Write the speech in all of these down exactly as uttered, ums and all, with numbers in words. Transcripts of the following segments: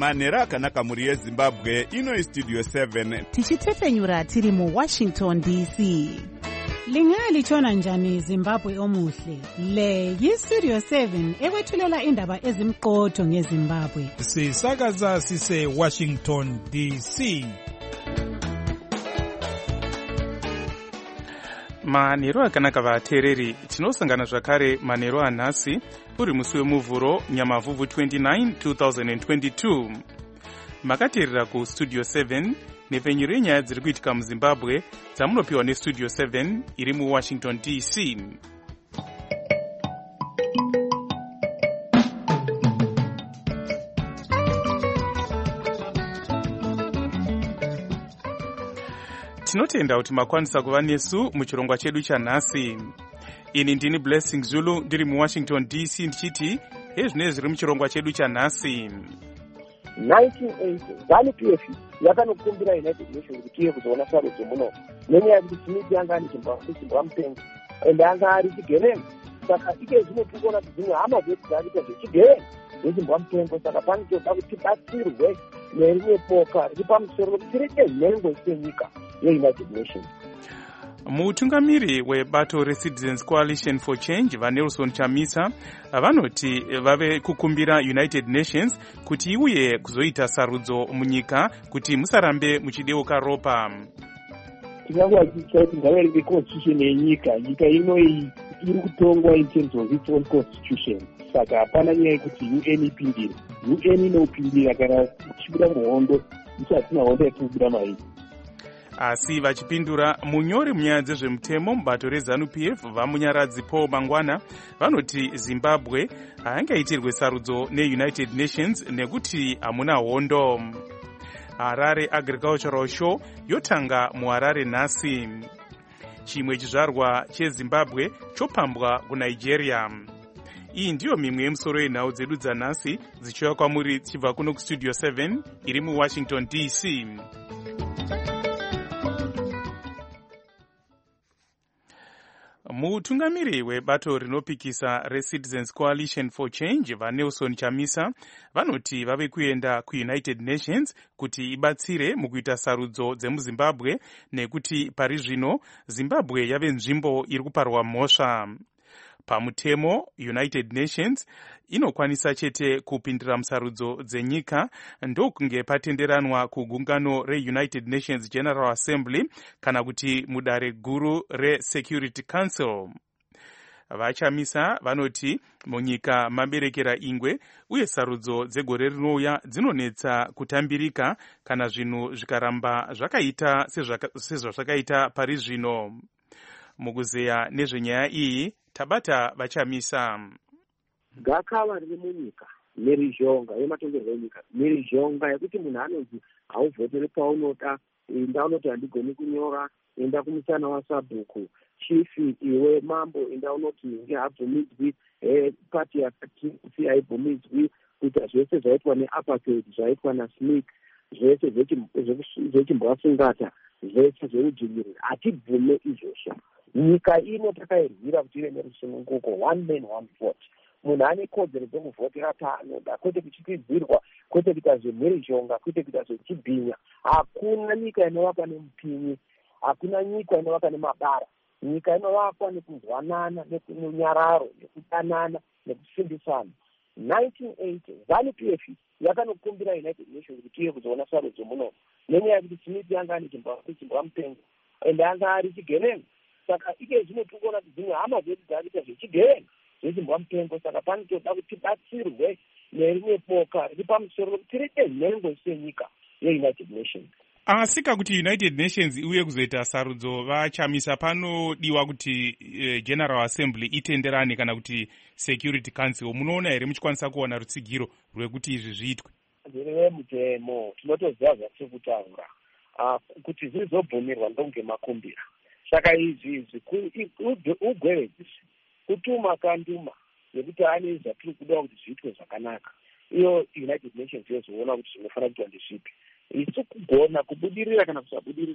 manhero akanaka mhuri yezimbabwe. Ino istudio seven tichitefenyura tiri muwashington D C. Lingalitshona njani Zimbabwe omuhle? Le yistudio seven ekwethulela indaba ezimqotho ngeZimbabwe. Sisakaza sise Washington D C. Manhero akanaka vateereri, tinosangana zvakare manhero anhasi uri musi wemuvhuro Nyamavhuvhu twenty-nine two thousand twenty-two. Makateerera kustudio seven nepfenyuro yenyaya dziri kuitika muZimbabwe dzamunopiwa nestudio seven iri muWashington D C. Tinotenda kuti makwanisa kuva nesu muchirongwa chedu chanhasi. Ini ndini Blessing Zulu ndiri muWashington D C ndichiti ezvinenge zviri muchirongwa chedu chanhasi. nineteen eighty ZANU-P F yakanokumbira United Nations kuti iye kuzoona sarudzo muno nenyaya yekuti Smith yanga ane chimbwa mupengo ende anga ari chigevenga. Saka ike zvino tikuona kuti dzimwe hama dzedu dzakuita zvechigevenga nechimbwa mupengo. Saka panotoda kuti tibatsirwe nerimwe poka riri pamusoro rokuti tireke nhengo senyika yeUnited Nations. Mutungamiri webato reCitizens Coalition for Change vaNelson Chamisa vanoti vave kukumbira United Nations kuti iuye kuzoita sarudzo munyika kuti musarambe muchideuka ropa. Tinangwa kuti ngave iri constitution yenyika, nyika ino iri kutongwa in terms of its own constitution. Saka hapana nyaya yekuti U N ipindire. U N inopindira kana kuchibuda muhondo isati hondo yatinobuda mairi. Asi vachipindura, munyori munyaya dzezvemutemo mubato reZANU-P F vamunyaradzi Paul Mangwana vanoti Zimbabwe haingaitirwe sarudzo neUnited Nations nekuti hamuna hondo. Harare Agricultural Show yotanga muHarare nhasi. Chimwe chizvarwa cheZimbabwe chopambwa kuNigeria. Iyi ndiyo mimwe yemusoro yenhau dzedu dzanhasi dzichiuya kwamuri tichibva kuno kustudio seven iri muWashington D C. Mutungamiri webato rinopikisa reCitizens Coalition for Change vaNelson Chamisa vanoti vave kuenda kuUnited Nations kuti ibatsire mukuita sarudzo dzemuZimbabwe nekuti pari zvino Zimbabwe yave nzvimbo iri kuparwa mhosva. Pamutemo, United Nations inokwanisa chete kupindira musarudzo dzenyika ndokunge patenderanwa kugungano reUnited Nations General Assembly kana kuti mudare guru reSecurity Council. Vachamisa vanoti munyika maberekera ingwe uye sarudzo dzegore rinouya dzinonetsa kutambirika kana zvinhu zvikaramba zvakaita sezvazvakaita pari zvino. Mukuzeya nezvenyaya iyi tabata Vachamisa. Gakava riri munyika nerizhonga yematongerwo enyika, nerizhonga yekuti munhu anonzi hauvhotere paunoda, enda unoti handigoni kunyora, enda kumusana wasabhuku, chifi iwe mambo enda unoti ngehabvumidzwi, pati yakati si haibvumidzwi, kuita zvese zvaitwa neapartheid, zvaitwa naSmith, zvese zvechimbwasungata, zvese zveudzvinyiriri, hatibvume izvozvo. Nyika ino takairwira kuti ive nerusununguko, one man one vote. Munhu ane kodzero dzekuvhotera paanoda, kwete kuchikwidzirwa, kwete kuita zvemhirizhonga, kwete kuita zvechibhinya. Hakuna nyika inovakwa nemupinyi, hakuna nyika inovakwa nemabara. Nyika inovakwa nekuzwanana, nekunyararo, nekudanana, nekusimbisana. nineteen eighty ZANU-P F yakanokumbira United Nations kuti iye kuzoona sarudzo muno nenyaya yekuti Smith yanga ane chimbwa mupengo ende anga ari chigevenga. Saka ike zvino tikuona kuti dzimwe hama dzedu dzakuita zvechigevenga zvechimbwa mupengo. Saka panotoda kuti tibatsirwe nerimwe poka riri pamusoro rokuti tireke nhengo senyika yeUnited Nations. Asika kuti United Nations iuye kuzoita sarudzo Vachamisa panodiwa kuti uh, General Assembly itenderane kana kuti Security Council. Munoona here muchikwanisa kuona rutsigiro rwekuti izvi zviitwe? Zviri mutemo tinotoziva zvatiri kutaura uh, kuti zvirozobvumirwa ndongemakumbira. Saka izvi izvi ugwevedzisi kutuma kanduma nekuti ane zvatiri kuda kuti zviitwe zvakanaka. Iyo United Nations yozoona kuti zvinofanira kuitwa ndezvipi. Isu kugona kubudirira kana kusabudirira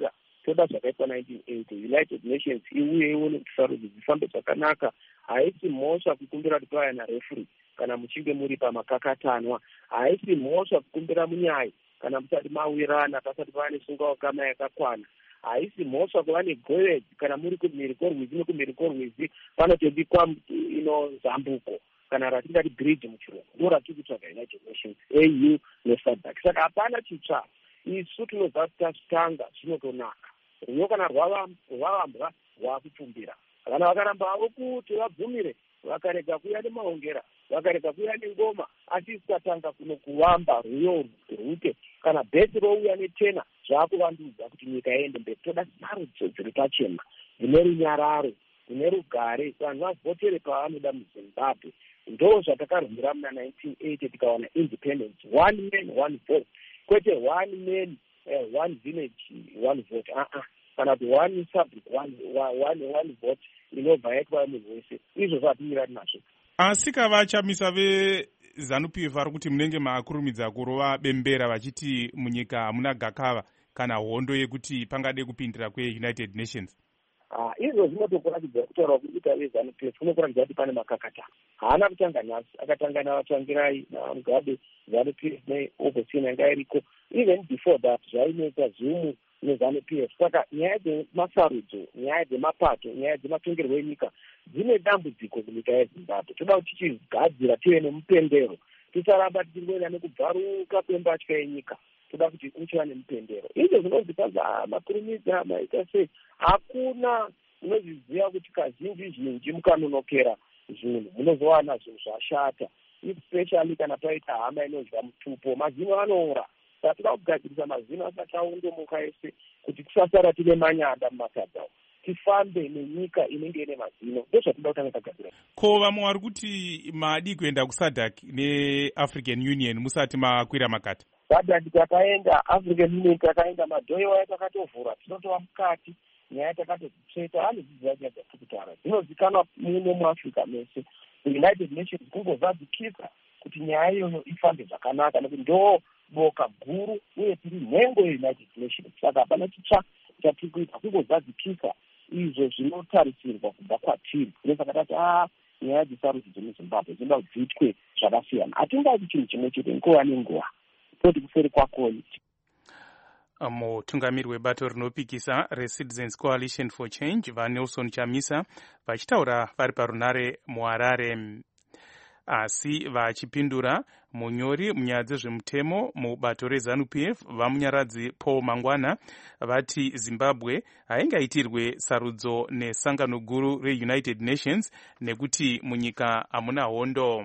toda zvakaitwa nineteen eighty. United Nations iuye ione kuti sarudzo dzifambe zvakanaka. Haisi mhosva kukumbira kuti pave narefuri kana muchinge muri pamakakatanwa. Haisi mhosva kukumbira munyai kana musati mawirana pasati pava nesungawakama yakakwana. Haisi mhosva kuva negowedzi kana muri kumhiriko rwizi nekumhiriko rwizi panotobikwa ino zambuko kana ratingati bridge muchirungu. Ndo ratiri kutsvaga United Nations, A U nesadhak. Saka hapana chitsva. Isu tinobva tatanga zvinotonaka. Ruyo kana rwavambwa rwakupfumbira. Kana vakaramba havo kuti vabvumire vakarega kuya nemaongera vakarega kuya nengoma asi isatanga kuno kuvamba ruyo rwute kana bhesi rouya netena zvakuvandudza kuti nyika iende mberi. Toda sarudzo dziri pachena dzine runyararo dzine rugare vanhu vavhotere pavanoda muZimbabwe. Ndo zvatakarwira muna nineteen eighty tikawana independence, one man one vote, kwete one man uh, one village one vote. uh-uh. Kana kuti one subject one, one, one vote inobva yaitwa munhu wese. Izvo zvatimira tinazvo. Asi kavachamisa veZANU P F vari kuti munenge maakurumidza kurova bembera vachiti munyika hamuna gakava kana hondo yekuti pangade kupindira kweUnited Nations. Ah, izvo zvinotokuratidza kutaura kuita veZANU P F kunokuratidza kuti pane makakatana. Haana kutanga nhasi, akatanga navatsvangirai naMugabe, ZANU P F neopposition yanga iriko. Even before that zvainoita ZUMU neZANU P F. Saka nyaya dzemasarudzo, nyaya dzemapato, nyaya dzematongerwo enyika dzine dambudziko munyika yeZimbabwe. Toda kuti tichigadzira tive nemupendero, tisaramba tichingorenda nekubvaruka kwembatya yenyika. Toda kuti uchiva nemupendero. Izvo zvinozvikanza makurumidza maita sei. Hakuna unozviziva kuti kazhinji zhinji mukanonokera zvinhu munozowana zvinhu zvashata, especially kana paita hama inodya mutupo, mazino anoora. Saka toda kugadzirisa mazino asati aundomuka ese kuti tisasara tine manyanda mumasadza umu, tifambe nenyika inenge ine mazino. Ndo zvatoda kutanga tagadzira. Ko vamwe vari kuti madi kuenda kusadhak neAfrican Union musati makwira makati? Sadhak takaenda, African Union takaenda, madhoyo yatakatovhura, tinotova mukati. Nyaya takatotsveta anodzidzira nyaya dzakutara dzinozikanwa muno muAfrica mese. United Nations kungozadzikisa kuti nyaya iyoyo ifambe zvakanaka nekuti ndo boka guru uye tiri nhengo yeUnited Nations. Saka hapana chitsva chatiri kuita, kungozadzikisa izvo zvinotarisirwa kubva kwatiri. Saka tati ah nyaya dzesarudzo dzemuZimbabwe dzinoda dziitwe zvakasiyana. Hatingaiti chinhu chimwe chete nguva nenguva, toti kuseri kwakoni. Mutungamiri webato rinopikisa reCitizens Coalition for Change vaNelson Chamisa vachitaura vari parunare muHarare. Asi vachipindura munyori munyaya dzezvemutemo mubato reZANU P F vamunyaradzi Paul Mangwana vati Zimbabwe haingaitirwe sarudzo nesangano guru reUnited Nations nekuti munyika hamuna hondo.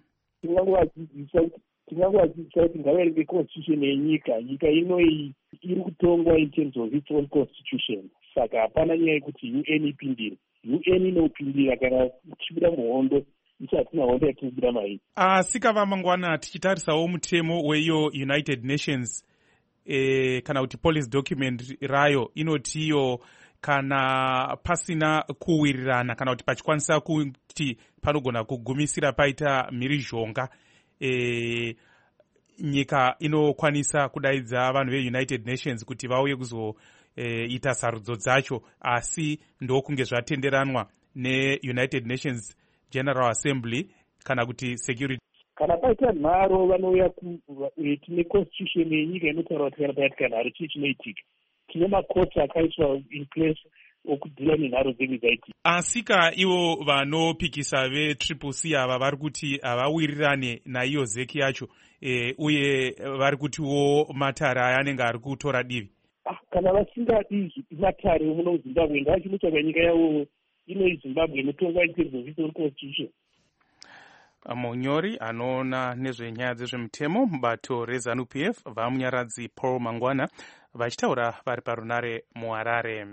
Tingangovadzidzisa kuti ngavaerenge constitution yenyika. Nyika inoi iri kutongwa in terms of its own constitution. Saka hapana nyaya yekuti U N ipindire. U N inopindira kana tichibira muhondo, ichi hatina hondo yatinobuda mairi. Asi kava Mangwana tichitarisawo mutemo weiyo United Nations eh, kana kuti policy document rayo inotiyo kana pasina kuwirirana kana kuti pachikwanisa kuti panogona kugumisira paita mhirizhonga, E, nyika inokwanisa kudaidza vanhu veUnited Nations kuti vauye kuzoita e, sarudzo dzacho, asi ndokunge zvatenderanwa neUnited Nations General Assembly kana kuti security. Kana paita nharo vanouya tine constitution yenyika inotaura kuti kana paitika nharo chii chinoitika. Tine makoti akaiswa in place okudhila nenharo dzenyu dzaitika. Asika ivo vanopikisa veTriple C ava vari kuti havawirirane naiyo zeki yacho, e, uye vari kutiwo matare aya anenge ari kutora divi. Ah, kana vasingadi matare muno muZimbabwe ngavachinotsvaga nyika yavo inoi Zimbabwe inotongwa in terms of its own constitution. Munyori anoona nezvenyaya dzezvemutemo mubato reZANU P F vamunyaradzi Paul Mangwana vachitaura vari parunare muHarare.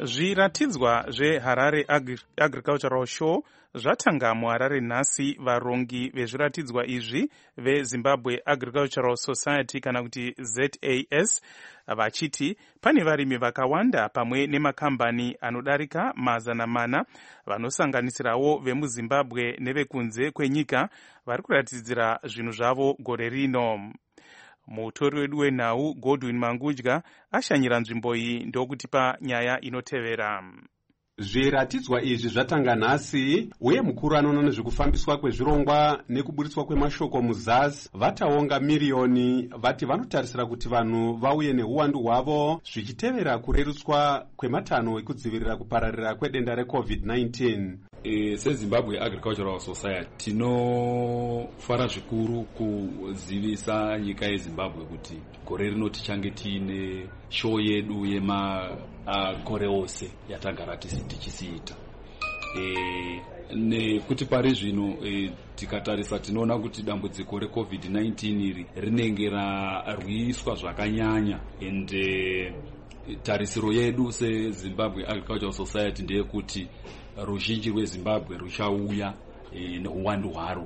Zviratidzwa zveHarare Agri- Agricultural Show zvatanga muHarare nhasi. Varongi vezviratidzwa izvi veZimbabwe Agricultural Society kana kuti Z A S vachiti pane varimi vakawanda pamwe nemakambani anodarika mazana mana vanosanganisirawo vemuZimbabwe nevekunze kwenyika vari kuratidzira zvinhu zvavo gore rino. Mutori wedu wenhau Godwin Mangudya ashanyira nzvimbo iyi ndokutipa nyaya inotevera. Zviratidzwa izvi zvatanga nhasi, uye mukuru anoona nezvekufambiswa kwezvirongwa nekuburitswa kwemashoko muzasi vataonga miriyoni vati vanotarisira kuti vanhu vauye neuwandu hwavo zvichitevera kurerutswa kwematanho ekudzivirira kupararira kwedenda recovid nineteen. E, seZimbabwe Agricultural Society tinofara zvikuru kuzivisa nyika yeZimbabwe kuti gore rino tichange tiine show yedu yemakore ose yatagara tichisiita. E, nekuti pari zvino e, tikatarisa tinoona kuti dambudziko recovid nineteen iri rinenge rarwiswa zvakanyanya, ende tarisiro yedu seZimbabwe Agricultural Society ndeyekuti ruzhinji rweZimbabwe ruchauya e, neuwandu hwaro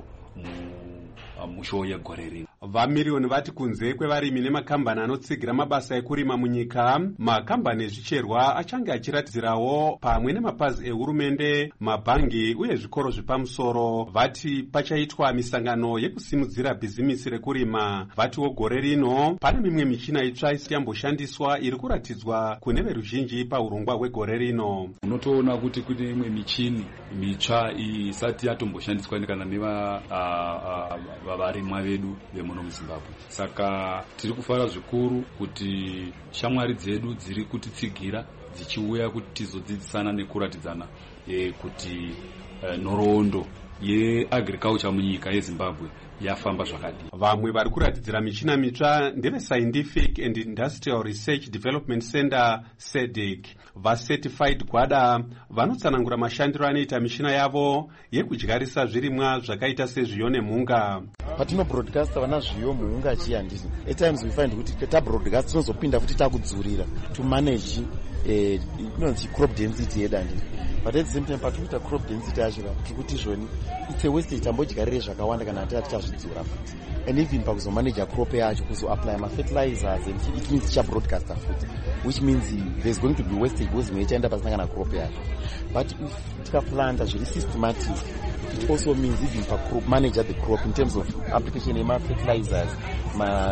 mushow yegore rino. Vamiriyoni vati kunze kwevarimi nemakambani anotsigira mabasa ekurima munyika, makambani ezvicherwa achange achiratidzirawo pamwe nemapazi ehurumende, mabhangi uye zvikoro zvepamusoro. Vati pachaitwa misangano yekusimudzira bhizimisi rekurima. Vatiwo gore rino pane mimwe michina itsva isati yamboshandiswa iri kuratidzwa kune veruzhinji paurongwa hwegore rino. Unotoona kuti kune imwe michini mitsva isati yatomboshandiswa kana neva varimwa vedu vemuno muZimbabwe. Saka tiri kufara zvikuru kuti shamwari dzedu dziri kutitsigira dzichiuya kuti tizodzidzisana nekuratidzana e, kuti e, nhoroondo yeagriculture munyika yeZimbabwe yafamba zvakadii. Vamwe vari kuratidzira michina mitsva ndeve Scientific and Industrial Research Development Center S E D I C. VaCertified Gwada vanotsanangura mashandiro anoita michina yavo yekudyarisa zvirimwa zvakaita sezviyo nemhunga. Patino broadcast vana zviyo muhunga achiyandisi. At times we find kuti ta broadcast tinozopinda futi takudzurira to manage eh inonzi crop density yedandi. But at the same time patinoita crop density yachira kuti zvoni it's a waste tambodyarire zvakawanda kana tati tazvidzura futi. And even pakuzo manage crop yacho kuzo apply ma fertilizers and it means cha broadcaster futi, which means there's going to be wastage because mechaenda pasina kana crop yacho. But if tikaplant zviri systematic, it also means even for crop manage the crop in terms of application of fertilizers, ma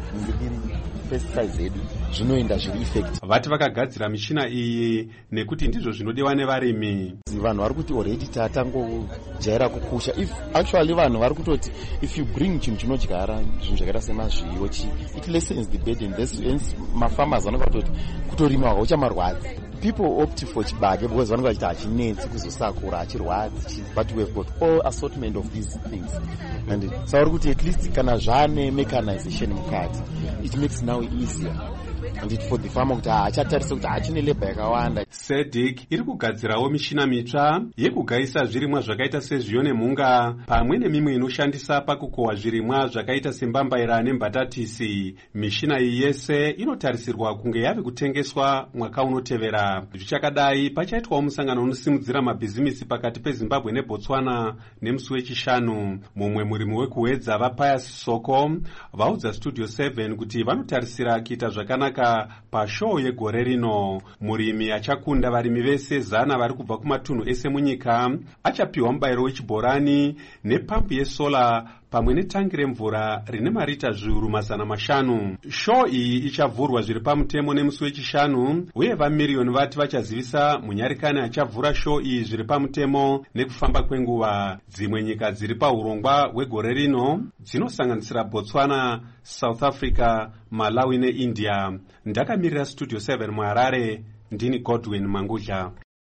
pesticides edu zvinoenda zviri effect. Vati vakagadzira michina iyi nekuti ndizvo zvinodiwa nevarimi. Vanhu vari kuti already tatangojaira kukusha. If actually vanhu vari kutoti if you bring chinhu chinodyara zvinhu zvakaita semazviyo chi it lessens the burden. Hence mafarmers vanenge vatoti kutorima hauchamarwadzi. People opt for chibage because vanenge vachiti hachinetsi kuzosakura hachirwadzi, but we have got all assortment of these things. And sauri kuti at least kana zvane mechanization mukati, it makes now easier. And it for the farmer kuti achatarisa kuti hachine labor yakawanda. S E D I C iri kugadzirawo michina mitsva yekugayisa zvirimwa zvakaita sezviyo nemhunga pamwe nemimwe inoshandisa pakukohwa zvirimwa zvakaita sembambaira nembatatisi. Michina iyi yese inotarisirwa kunge yave kutengeswa mwaka unotevera. Zvichakadai pachaitwawo musangano unosimudzira mabhizimisi pakati peZimbabwe neBotswana nemusi wechishanu. Mumwe murimi wekuwedza vaPius Soko vaudza Studio seven kuti vanotarisira kuita zvakanaka pashow yegore rino. Murimi achakunda varimi vese zana vari kubva kumatunhu ese munyika achapiwa mubayiro wechibhorani nepampu yesola pamwe netangi remvura rine marita zviuru mazana mashanu. Show iyi ichavhurwa zviri pamutemo nemusi wechishanu, uye vamiriyoni vati vachazivisa munyarikani achavhura show iyi zviri pamutemo nekufamba kwenguva. Dzimwe nyika dziri paurongwa hwegore rino dzinosanganisira Botswana, South Africa, Malawi neIndia. Ndakamirira Studio seven muHarare, ndini Godwin Mangudya.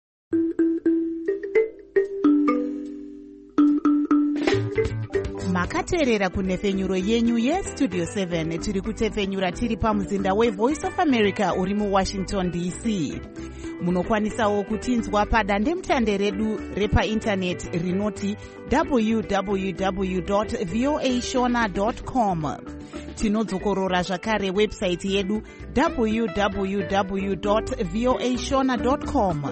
makateerera kunhefenyuro yenyu yestudio seven. Tiri kutefenyura tiri pamuzinda weVoice of America uri muWashington D C. Munokwanisawo kutinzwa padandemutande redu repaindaneti rinoti w w w dot voa shona dot com. tinodzokorora zvakare websaiti yedu w w w dot voa shona dot com.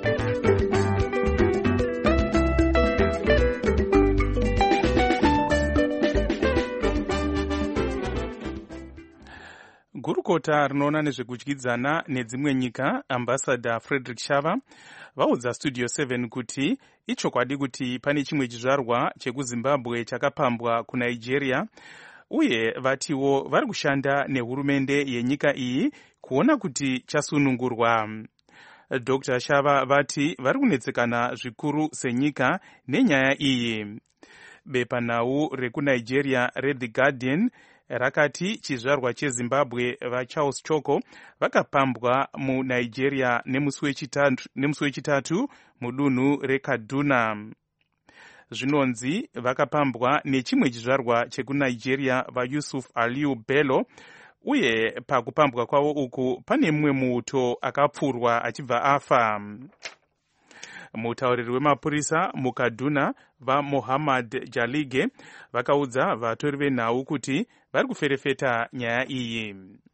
gurukota rinoona nezvekudyidzana nedzimwe nyika ambassador Frederick Shava vaudza studio seven kuti ichokwadi kuti pane chimwe chizvarwa chekuzimbabwe chakapambwa kunigeria, uye vatiwo vari kushanda nehurumende yenyika iyi kuona kuti chasunungurwa. Doctor Shava vati vari kunetsekana zvikuru senyika nenyaya iyi. Bepanhau rekunigeria reThe Guardian rakati chizvarwa chezimbabwe vaCharles Choko vakapambwa munigeria nemusi wechitatu mudunhu reKaduna. Zvinonzi vakapambwa nechimwe chizvarwa chekunigeria vaYusuf Aliyu Bello, uye pakupambwa kwavo uku pane mumwe muuto akapfurwa achibva afa. Mutauriri wemapurisa muKaduna vaMohammad Jalige vakaudza vatori venhau kuti vari kuferefeta nyaya iyi.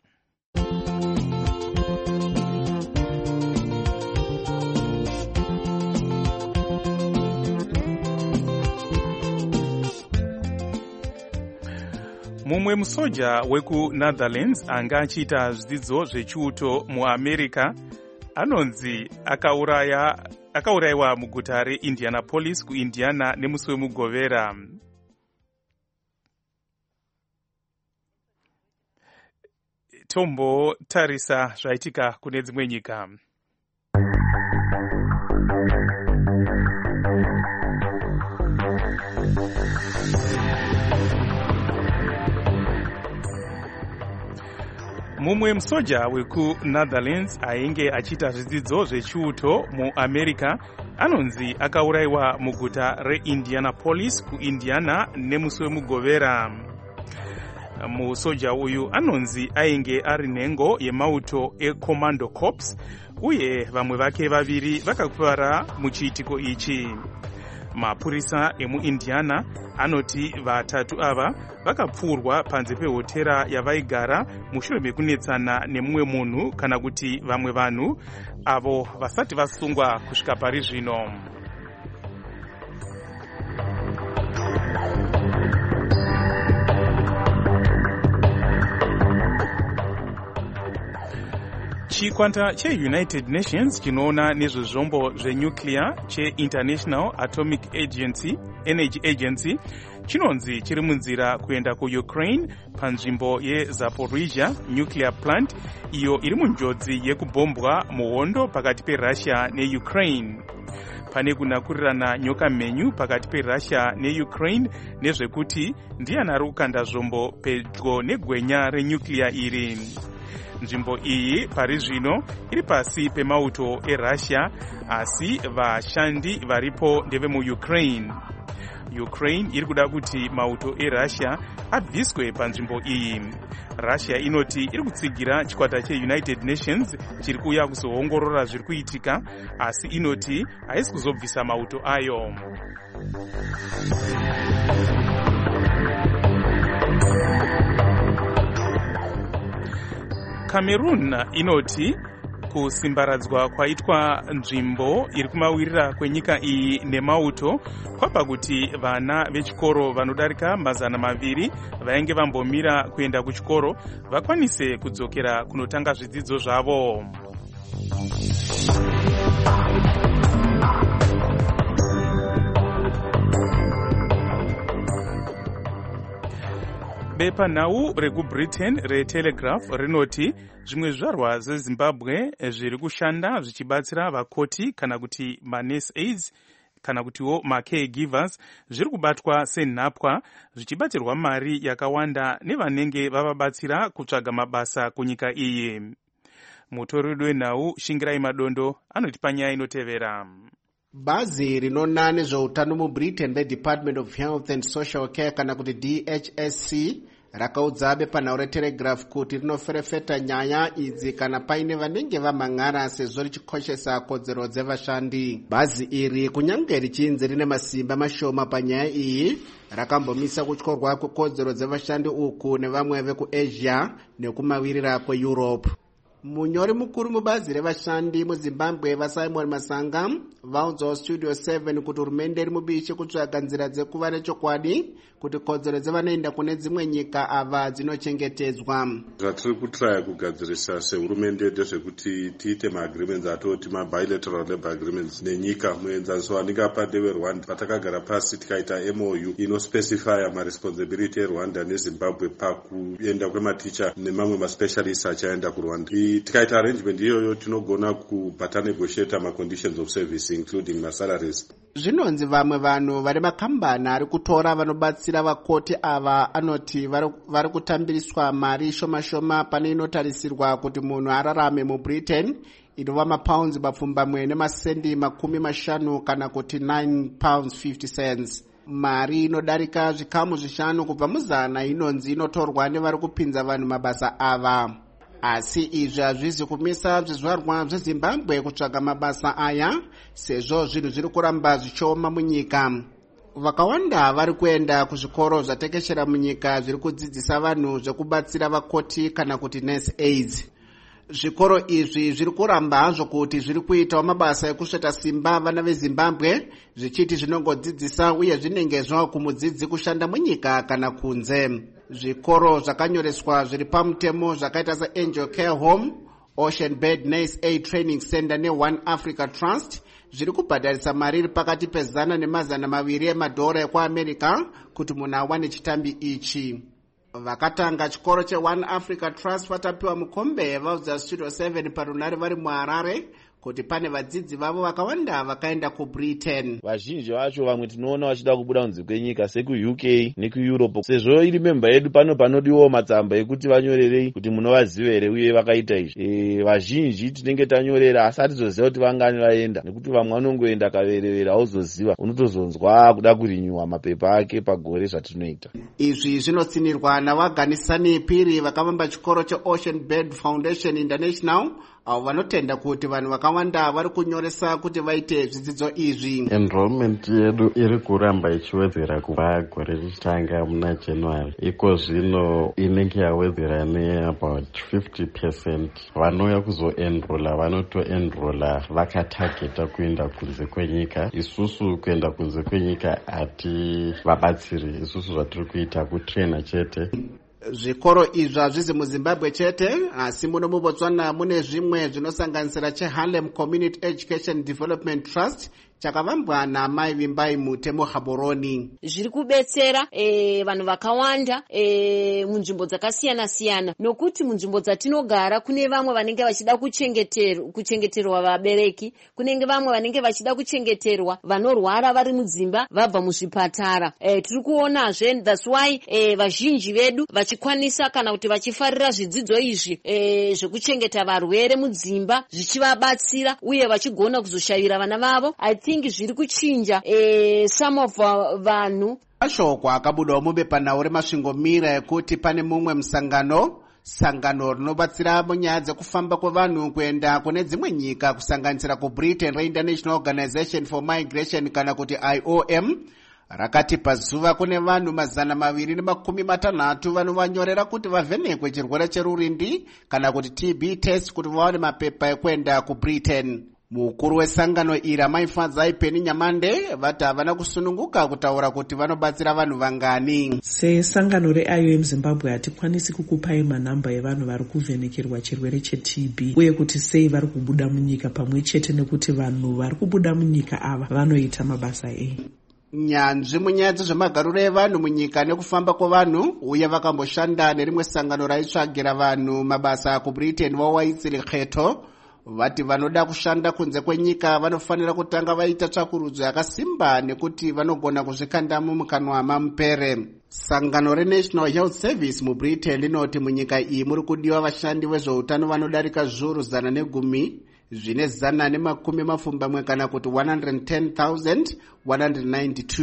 Mumwe musoja wekuNetherlands anga achiita zvidzidzo zvechiuto muAmerica anonzi akauraya akaurayiwa muguta reIndianapolis kuIndiana nemusi wemugovera. Tombo tarisa zvaitika kune dzimwe nyika. Mumwe musoja wekuNetherlands ainge achiita zvidzidzo zvechiuto muAmerica anonzi akaurayiwa muguta reIndianapolis kuIndiana nemusi wemugovera. Musoja uyu anonzi ainge ari nhengo yemauto eCommando Corps, uye vamwe vake vaviri vakakuvara muchiitiko ichi. Mapurisa emuIndiana anoti vatatu ava vakapfurwa panze pehotera yavaigara mushure mekunetsana nemumwe munhu kana kuti vamwe vanhu avo vasati vasungwa kusvika pari zvino. Chikwata cheUnited Nations chinoona nezvezvombo zvenuclear cheInternational Atomic Agency Energy Agency chinonzi chiri munzira kuenda kuUkraine panzvimbo yeZaporizhia nuclear plant iyo iri munjodzi yekubhombwa muhondo pakati peRussia neUkraine. Pane kunakurirana nyoka mhenyu pakati peRussia neUkraine nezvekuti ndiani ari kukanda zvombo pedyo negwenya renuclear iri. Nzvimbo iyi pari zvino iri pasi pemauto eRussia, asi vashandi varipo ndeve muUkraine. Ukraine iri kuda kuti mauto eRussia abviswe panzvimbo iyi. Russia inoti iri kutsigira chikwata cheUnited Nations chiri kuuya kuzoongorora zviri kuitika, asi inoti haisi kuzobvisa mauto ayo. Cameroon inoti kusimbaradzwa kwaitwa nzvimbo iri kumawirira kwenyika iyi nemauto kwapa kuti vana vechikoro vanodarika mazana maviri vainge vambomira kuenda kuchikoro vakwanise kudzokera kunotanga zvidzidzo zvavo. Bepanhau rekuBritain reTelegraph rinoti zvimwe zvizvarwa zveZimbabwe zviri kushanda zvichibatsira vakoti kana kuti manurse aides kana kutiwo macaregivers zviri kubatwa senhapwa zvichibatsirwa mari yakawanda nevanenge vavabatsira kutsvaga mabasa kunyika iyi. Mutori wenhau Shingirai Madondo anoti panyaya inotevera. Bazi rinoona nezveutano muBritain reDepartment of Health and Social Care kana kuti D H S C rakaudza bepanhau reTelegraph kuti rinoferefeta nyaya idzi kana paine vanenge vamhang'ara sezvo richikoshesa kodzero dzevashandi. Bhazi iri kunyange richinzi rine masimba mashoma panyaya iyi rakambomisa kutyorwa kwekodzero dzevashandi uku nevamwe vekuAsia nekumavirira kweEurope. Munyori mukuru mubazi revashandi muZimbabwe vaSimon Masanga vaudzawo Studio seven kuti hurumende iri mubishi kutsvaga nzira dzekuva nechokwadi kuti kodzero dzevanoenda kune dzimwe nyika ava dzinochengetedzwa. Zvatiri kutraya kugadzirisa sehurumende ndezvekuti tiite maagreements atoti mabilateral labor agreements nenyika. Muenzaniso waninga neweRwanda patakagara pasi tikaita M O U inospecifya maresponsibility eRwanda neZimbabwe pakuenda kwematicha nemamwe maspecialists achaenda kuRwanda. Tikaita arrangement iyoyo tinogona kubata negotiate maconditions of service including masalaries. Zvinonzi vamwe vanhu vari makambani ari kutora vanobatsira vakoti ava anoti vari kutambiriswa mari shoma shoma pane inotarisirwa kuti munhu ararame muBritain inova mapounds mapfumbamwe nemasendi makumi mashanu kana kuti nine pounds fifty cents. Mari inodarika zvikamu zvishanu kubva muzana inonzi inotorwa nevari kupinza vanhu mabasa ava. Asi izvi hazvizi kumisa zvizvarwa zveZimbabwe kutsvaga mabasa aya sezvo zvinhu zviri kuramba zvichioma munyika. Vakawanda vari kuenda kuzvikoro zvatekeshera munyika zviri kudzidzisa vanhu zvekubatsira vakoti kana kuti nurse aides. Zvikoro izvi zviri kuramba hazvo kuti zviri kuitawo mabasa ekusveta simba vana veZimbabwe zvichiti zvinongodzidzisa uye zvinenge zvava kumudzidzi kushanda munyika kana kunze. Zvikoro zvakanyoreswa zviri pamutemo zvakaita seAngel Care Home, Ocean Bed Nurse Aid Training Center neOne Africa Trust zviri kubhadharisa mari iri pakati pezana nemazana maviri emadhora ekuAmerica kuti munhu awane chitambi ichi. Vakatanga chikoro cheOne Africa Trust vatapiwa mukombe vaudza Studio seven parunare vari muHarare kuti pane vadzidzi vavo vakawanda vakaenda kuBritain. Vazhinji vacho vamwe tinoona vachida kubuda kunze kwenyika sekuU K nekuEurope. Sezvo iri memba yedu pano panodiwa matsamba ekuti vanyorerei kuti munovaziva here uye vakaita izvi. E, vazhinji tinenge tanyorera asi hatizoziva kuti vangani vaenda nekuti vamwe vanongoenda kaverevera hauzoziva unotozonzwa kuda kurinyuwa mapepa ake pagore zvatinoita. Izvi zvinotsinirwa navaganisani piri vakavamba chikoro cheOcean Bed Foundation International avo vanotenda kuti vanhu vakawanda vari kunyoresa kuti vaite zvidzidzo izvi. Enrollment yedu iri kuramba ichiwedzera kubva gore richitanga muna January. Iko zvino inenge yawedzera neabout fifty percent. Vanouya kuzoenrolla vanotoenrolla vakatageta kuenda kunze kwenyika. Isusu kuenda kunze kwenyika hati vabatsiri. Isusu zvatiri kuita kutraina chete. Zvikoro izvi hazvizi muZimbabwe chete asi muno muBotswana mune zvimwe zvinosanganisira cheHarlem Community Education Development Trust chakavambwa naMai Vimbai Mutemo Haboroni. Zviri kubetsera e, vanhu vakawanda e, munzvimbo dzakasiyana siyana nokuti munzvimbo dzatinogara kune vamwe vanenge vachida kuchengeterwa kuchengeterwa vabereki, kunenge vamwe vanenge vachida kuchengeterwa vanorwara vari mudzimba vabva muzvipatara. E, tiri kuonazve that's why e, vazhinji vedu vachikwanisa kana kuti vachifarira zvidzidzo izvi e, zvekuchengeta varwere mudzimba zvichivabatsira uye vachigona kuzoshayira vana vavo. I think zviri kuchinja eh, some of vanhu. Mashoko akabudawo mubepanhau remasvingomira ekuti pane mumwe musangano sangano rinobatsira munyaya dzekufamba kwevanhu kuenda kune dzimwe nyika kusanganisira kuBritain reInternational Organization for Migration kana kuti I O M rakati pazuva kune vanhu mazana maviri nemakumi matanhatu vanovanyorera kuti vavhenekwe chirwere cherurindi kana kuti T B test kuti vaone mapepa ekuenda kuBritain. Mukuru wesangano iri Maifadzai Penny Nyamande vati havana kusununguka kutaura kuti vanobatsira vanhu vangani. Sesangano reI O M Zimbabwe hatikwanisi kukupai manhamba evanhu vari kuvhenekerwa chirwere cheT B uye kuti sei vari kubuda munyika pamwe chete nekuti vanhu vari kubuda munyika ava vanoita mabasa ei. Nyanzvi munyaya dzezvemagariro evanhu munyika nekufamba kwevanhu uye vakamboshanda nerimwe sangano raitsvagira vanhu mabasa kuBritain vawaitsiri Kheto vati vanoda kushanda kunze kwenyika vanofanira kutanga vaita tsvakurudzo yakasimba nekuti vanogona kuzvikanda mumukanwa mamupere. Sangano reNational Health Service muBritain linoti munyika iyi muri kudiwa vashandi vezveutano vanodarika zviuru zana negumi zvine zana nemakumi mapfumbamwe kana kuti one hundred ten thousand one hundred ninety-two.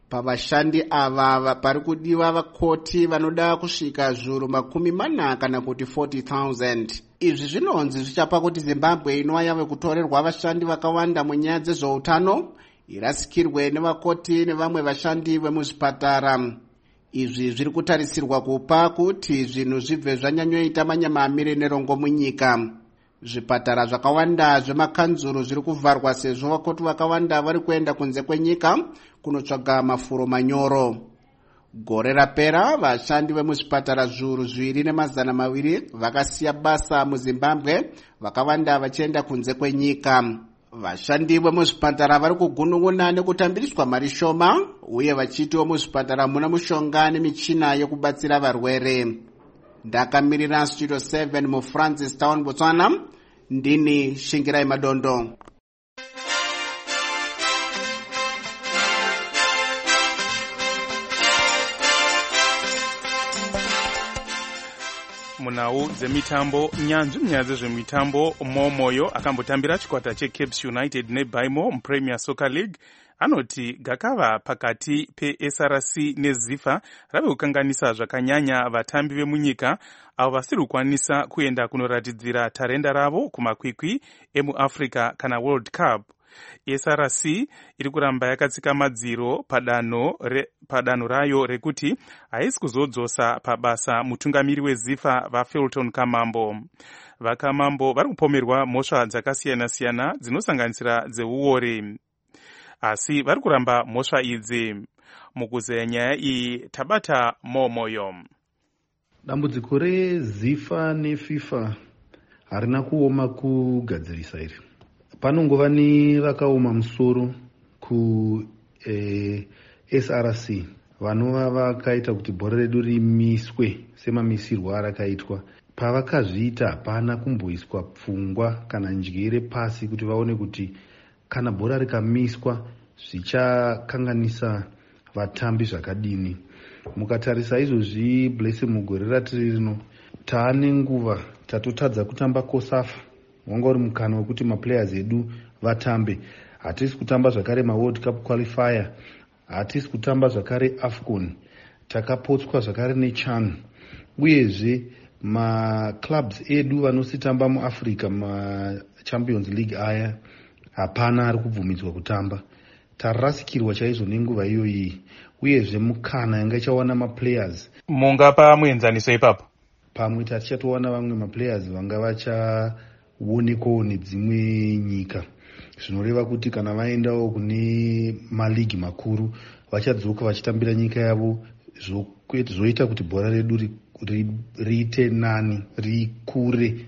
pavashandi ava pari kudiwa vakoti vanoda kusvika zviuru makumi mana kana kuti forty thousand. Izvi zvinonzi zvichapa kuti Zimbabwe inova yave kutorerwa vashandi vakawanda munyaya dzezveutano irasikirwe nevakoti nevamwe vashandi vemuzvipatara. Izvi zviri kutarisirwa kupa kuti zvinhu zvibve zvanyanyoita manyamamire nerongo munyika. Zvipatara zvakawanda zvemakanzuru zviri kuvharwa sezvo vakoti vakawanda vari kuenda kunze kwenyika kunotsvaga mafuro manyoro. Gore rapera vashandi vemuzvipatara zviuru zviviri nemazana maviri vakasiya basa muZimbabwe, vakawanda vachienda kunze kwenyika. Vashandi vemuzvipatara vari kugunun'una nekutambiriswa mari shoma uye vachiti vemuzvipatara muna mushonga nemichina yokubatsira varwere. Ndakamirira Studio seven muFrancis Town, Botswana. Ndini Shingirai Madondo. munhau dzemitambo, nyanzvi munyaya dzezvemitambo, Momoyo akambotambira chikwata cheCapes United neBaimo muPremier Soccer League anoti gakava pakati peS R C neZifa rave kukanganisa zvakanyanya vatambi vemunyika avo vasiri kukwanisa kuenda kunoratidzira tarenda ravo kumakwikwi emuAfrica kana World Cup. S R C iri kuramba yakatsika madziro padanho re, padanho rayo rekuti haisi kuzodzosa pabasa mutungamiri weZifa vaFelton Kamambo. VaKamambo vari kupomerwa mhosva dzakasiyana-siyana dzinosanganisira dzeuore, asi vari kuramba mhosva idzi. Mukuzeya nyaya iyi tabata Momoyo. Dambudziko reZifa neFIFA harina kuoma kugadzirisa iri. Panongova nevakaoma musoro ku eh, S R C vanova vakaita kuti bhora redu rimiswe semamisirwo arakaitwa. Pavakazviita hapana kumboiswa pfungwa kana njere pasi kuti vaone kuti kana bhora rikamiswa zvichakanganisa vatambi zvakadini. Mukatarisa izvozvi Blessing mugore ratiri rino taane nguva tatotadza kutamba Kosafa, wanga uri mukana wekuti maplayers edu vatambe. Hatisi kutamba zvakare maWorld Cup qualifier, hatisi kutamba zvakare AFCON, takapotswa zvakare neChan. Uyezve maclubs edu vanositamba muAfrica maChampions League aya hapana ari kubvumidzwa kutamba. Tarasikirwa chaizvo nenguva iyoyi, uyezve mukana yanga ichawana maplayers. Mungapa muenzaniso ipapo? Pamwe tatichatowana vamwe maplayers vanga vachaonekwawo nedzimwe nyika, zvinoreva kuti kana vaendawo kune maligi makuru vachadzoka vachitambira nyika yavo, zvoita kuti bhora redu riite nani, rikure,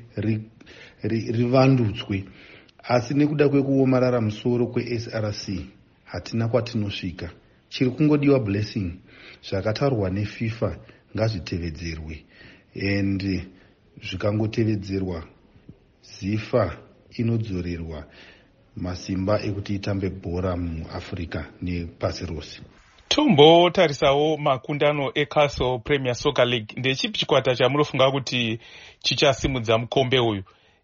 rivandudzwe. Asi nekuda kwekuomarara musoro kweS R C hatina kwatinosvika. Chiri kungodiwa Blessing, zvakataurwa neFIFA ngazvitevedzerwe, and zvikangotevedzerwa Zifa inodzorerwa masimba ekuti itambe bhora muAfrica nepasi rose. Tombotarisawo makundano eCastle Premier Soccer League. Ndechipi chikwata chamunofunga kuti chichasimudza mukombe uyu?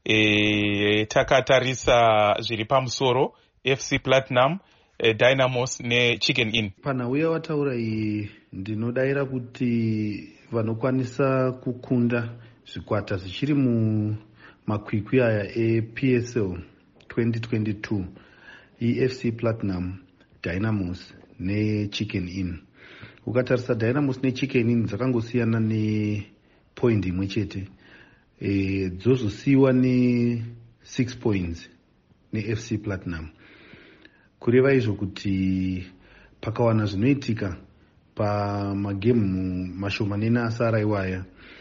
E, takatarisa zviri pamusoro F C Platinum, e, Dynamos neChicken Inn. Panhauya wataura iyi ndinodaira kuti vanokwanisa kukunda zvikwata zvichiri mumakwikwi aya eP S L twenty twenty-two iF C Platinum, Dynamos neChicken Inn. Ukatarisa Dynamos neChicken Inn dzakangosiyana nepoint imwe chete. E, dzozosiwa ne six points neF C Platinum. Kureva izvo kuti pakawana zvinoitika pamagemu mashomanene asara iwaya,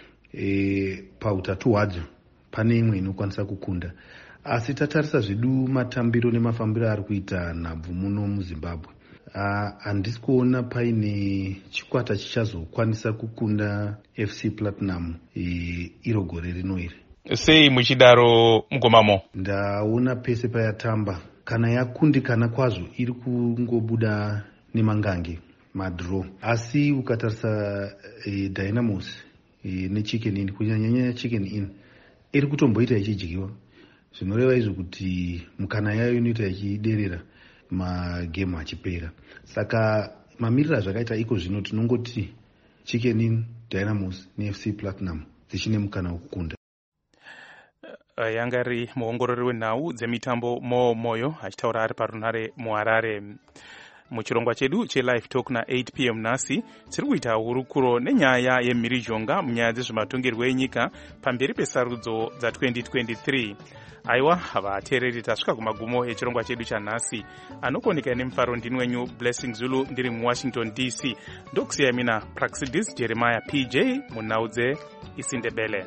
e, pautatu hwadzo pane imwe inokwanisa kukunda. Asi tatarisa zvedu matambiro nemafambiro ari kuita nhabvu muno muZimbabwe, handisi kuona paine chikwata chichazokwanisa kukunda F C Platinum e, iro gore rino iri. Sei muchidaro mugomamo? Ndaona pese payatamba kana yakundikana kwazvo iri kungobuda nemangange, madraw. Asi ukatarisa e, Dynamos e, neChicken Inn, kunyanyanya Chicken Inn iri kutomboita ichidyiwa, zvinoreva izvo kuti mukana yayo inoita ichiderera magemu achipera. Saka mamiriro azvakaita iko zvino tinongoti Chicken Inn, Dynamos neF C Platinum dzichine mukana wekukunda. Uh, yanga ri muongorori wenhau dzemitambo Mo Moyo achitaura ari parunhare muHarare. Muchirongwa chedu che-live talk na eight p m nhasi tiri kuita hurukuro nenyaya yemhirizhonga munyaya dzezvematongerwo enyika pamberi pesarudzo dza-twenty twenty-three. Aiwa, vateereri tasvika kumagumo echirongwa chedu chanhasi. Anokoneka nemufaro ndini wenyu Blessing Zulu ndiri muWashington D C. Ndokusiya mina Praxidis Jeremiah P J munhau dzeIsindebele.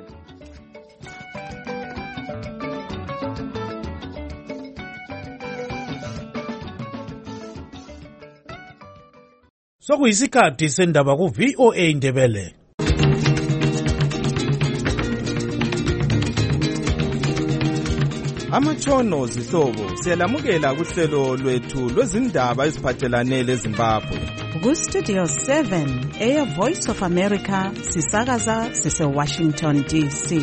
Sokuyisikhathi sendaba ku-V O A Ndebele. Amatshono zihlobo siyalamukela kuhlelo lwethu lwezindaba eziphathelane leZimbabwe. Ku-Studio seven eya Voice of America sisakaza sise-Washington D C.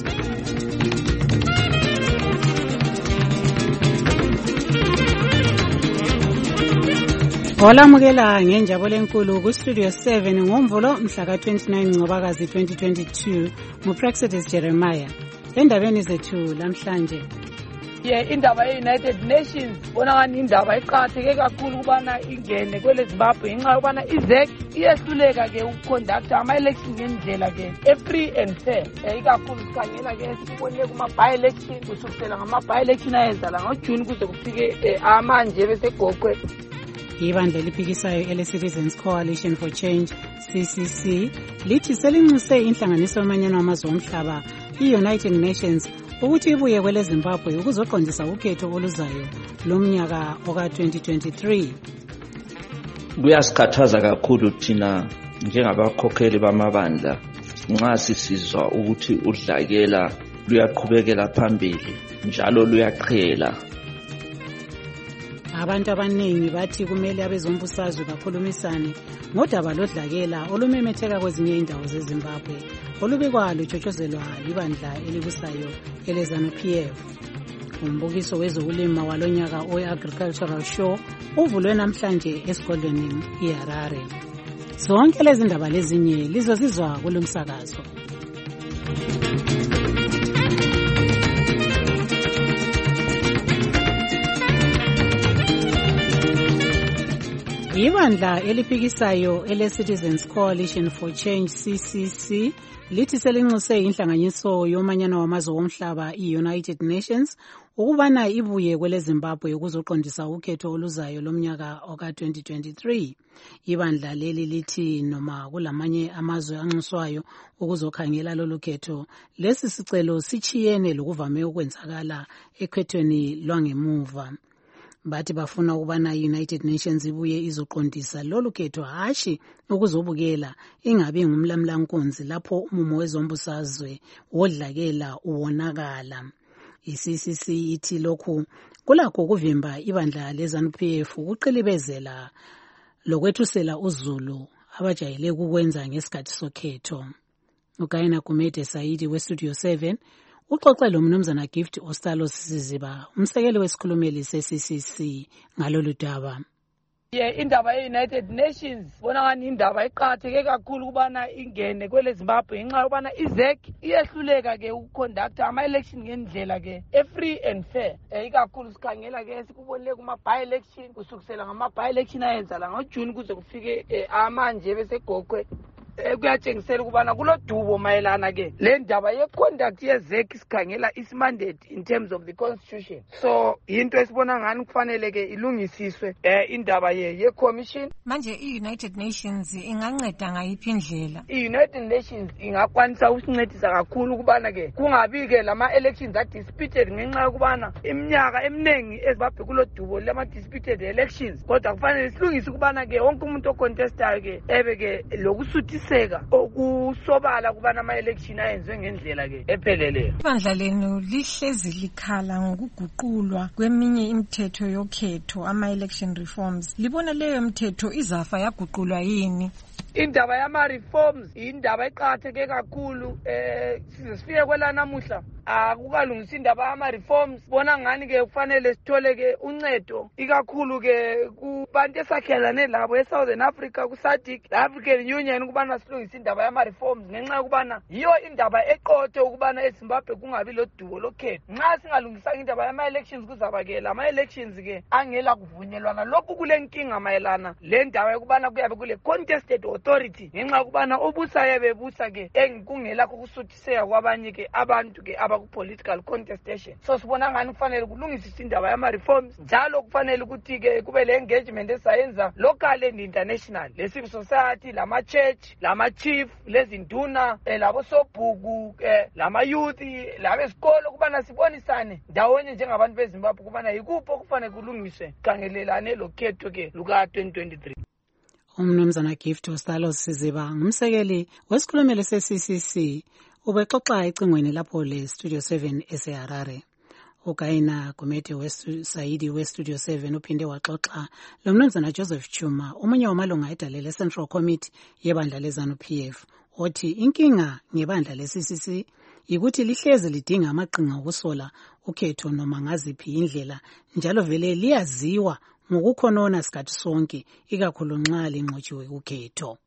Olamukela ngenjabulo enkulu ku-Studio seven ngomvulo mhla ka-twenty-nine Ncwabakazi twenty twenty-two nguPraxidis Jeremiah. Endabeni zethu lamhlanje. Ye indaba ye-United Nations bonakani indaba iqakatheke kakhulu kubana ingene kwele Zimbabwe ngenxa yokubana i-Z E C iyehluleka ke ukuconducta ama-election ngendlela ke e-free and fair. Ikakhulu sikhangela ke sibonile kuma-by-election kusukisela ngama-by-election ayenzala ngoJuni kuze kufike amanje besegoqwe. Ibandla eliphikisayo ele-Citizens Coalition for Change C C C lithi selinxuse inhlanganiso yomanyano wamazwe omhlaba i-United Nations ukuthi ibuye kwele Zimbabwe ukuzoqondisa ukhetho oluzayo lomnyaka oka-twenty twenty-three. Kuyasikhathaza kakhulu thina njengabakhokheli bamabandla nxa sisizwa ukuthi udlakela luyaqhubekela phambili njalo luyaqhela. Abantu abaningi bathi kumele abezombusazwe bakhulumisane ngodaba lodlakela olumemetheka kwezinye indawo zeZimbabwe olubikwa lutshotshozelwa libandla elibusayo eleZANU P F. Umbukiso wezokulima walonyaka owe-Agricultural Show uvulwe namhlanje esigodlweni iHarare. Zonke lezi ndaba lezinye lizozizwa kulomsakazo. Ibandla eliphikisayo ele-Citizens Coalition for Change C C C lithi selinxuse inhlanganiso yomanyano wamazwe omhlaba i-United Nations ukubana ibuye kwele Zimbabwe ukuzoqondisa ukhetho oluzayo lomnyaka oka-twenty twenty-three. Ibandla leli lithi noma kulamanye amazwe anxuswayo ukuzokhangela lolu khetho, lesi sicelo sichiyene lokuvame ukwenzakala ekhethweni lwangemuva. Bathi bafuna ukubana i-United Nations ibuye izoqondisa lolu khetho hashi ukuzobukela ingabi ngumlamlankunzi lapho umumo wezombusazwe wodlakela uwonakala. I-C C C ithi lokhu kulakho ukuvimba ibandla leZANU P F ukuqilibezela lokwethusela uzulu abajayele ukwenza ngesikhathi sokhetho. Ugayina Kumede Saidi we-Studio seven uxoxe lo mnumzana Gift Ostalo Siziba umsekeli wesikhulumeli se-C C C ngalolu daba. Ye indaba ye-United Nations bonakani indaba iqakatheke kakhulu kubana ingene kwele Zimbabwe ngenxa yokubana i-Z E C iyehluleka ke ukuconducta ama-election ngendlela ke e-free and fair. Ikakhulu sikhangela ke sikubonile kuma-by-election kusukisela ngama-by-election ayenzala ngoJuni kuze kufike amanje besegoqwe. Kuyatshengisela ukubana kulodubo mayelana ke le ndaba ye-conduct ye-Z E C sikhangela its mandate in terms of the constitution. So into esibona ngani kufanele ke ilungisiswe indaba ye-commission. Manje i-United Nations inganceda ngayiphi indlela? I-United Nations ingakwanisa ukusincedisa kakhulu ukubana ke kungabi ke lama-elections a-disputed ngenxa yokubana iminyaka eminingi eZimbabwe kulodubo lama-disputed elections. Kodwa kufanele silungise ukubana ke wonke umuntu ocontestayo ke ebe ke lokusuthisa okusobala kubana ama-election ayenziwe ngendlela ke epheleleyo. Ibandla lenu lihlezi likhala ngokuguqulwa kweminye imithetho yokhetho ama-election reforms. Libona leyo mithetho izafa yaguqulwa yini? Indaba yama-reforms indaba eqakatheke kakhulu eh size sifike kwela namuhla akukalungisa indaba yama-reforms bona ngani-ke kufanele sithole-ke uncedo ikakhulu-ke kubantu esakhelane labo e-Southern Africa ku-SADC le-African Union ukubana silungise indaba yama-reforms ngenxa yokubana yiyo indaba eqothe ukubana eZimbabwe kungabi lodubo lokhetho. Nxa singalungisanga indaba yama-elections kuzaba-ke lama-elections-ke angela kuvunyelwana. Lokhu kule nkinga mayelana le ndaba yokubana kuyabe kule contested authority ngenxa yokubana obusayo bebusa-ke engikungelakho kusuthiseka kwabanye-ke abantu-ke abaku-political contestation. So sibona ngani kufanele kulungisiswe indaba yama-reforms njalo kufanele ukuthi-ke kube le-engagement esayenza local and international, le-civil society, lama-church, lama-chief, lezinduna, eh, labosobhuku, eh, lama-youth, labesikolo kubana sibonisane ndawonye njengabantu beZimbabwe kubana yikuphi okufanele kulungiswe khangelelane lokhetho-ke luka-twenty twenty-three. Umnumzana Gift Ostalos Siziba ngumsekeli wesikhulumeli se-C C C ubexoxa ecingweni lapho le-Studio seven eseHarare. uGaina Gumede Saidi we-Studio seven uphinde waxoxa lo mnumzana Joseph Chuma omunye wamalunga edale Central Committee yebandla leZANU-P F othi inkinga ngebandla le-C C C yikuthi lihlezi lidinga amaqhinga okusola ukhetho noma ngaziphi indlela njalo vele liyaziwa ngokukhonona sikhathi sonke ikakhulu nxa linqotshiwe ukhetho.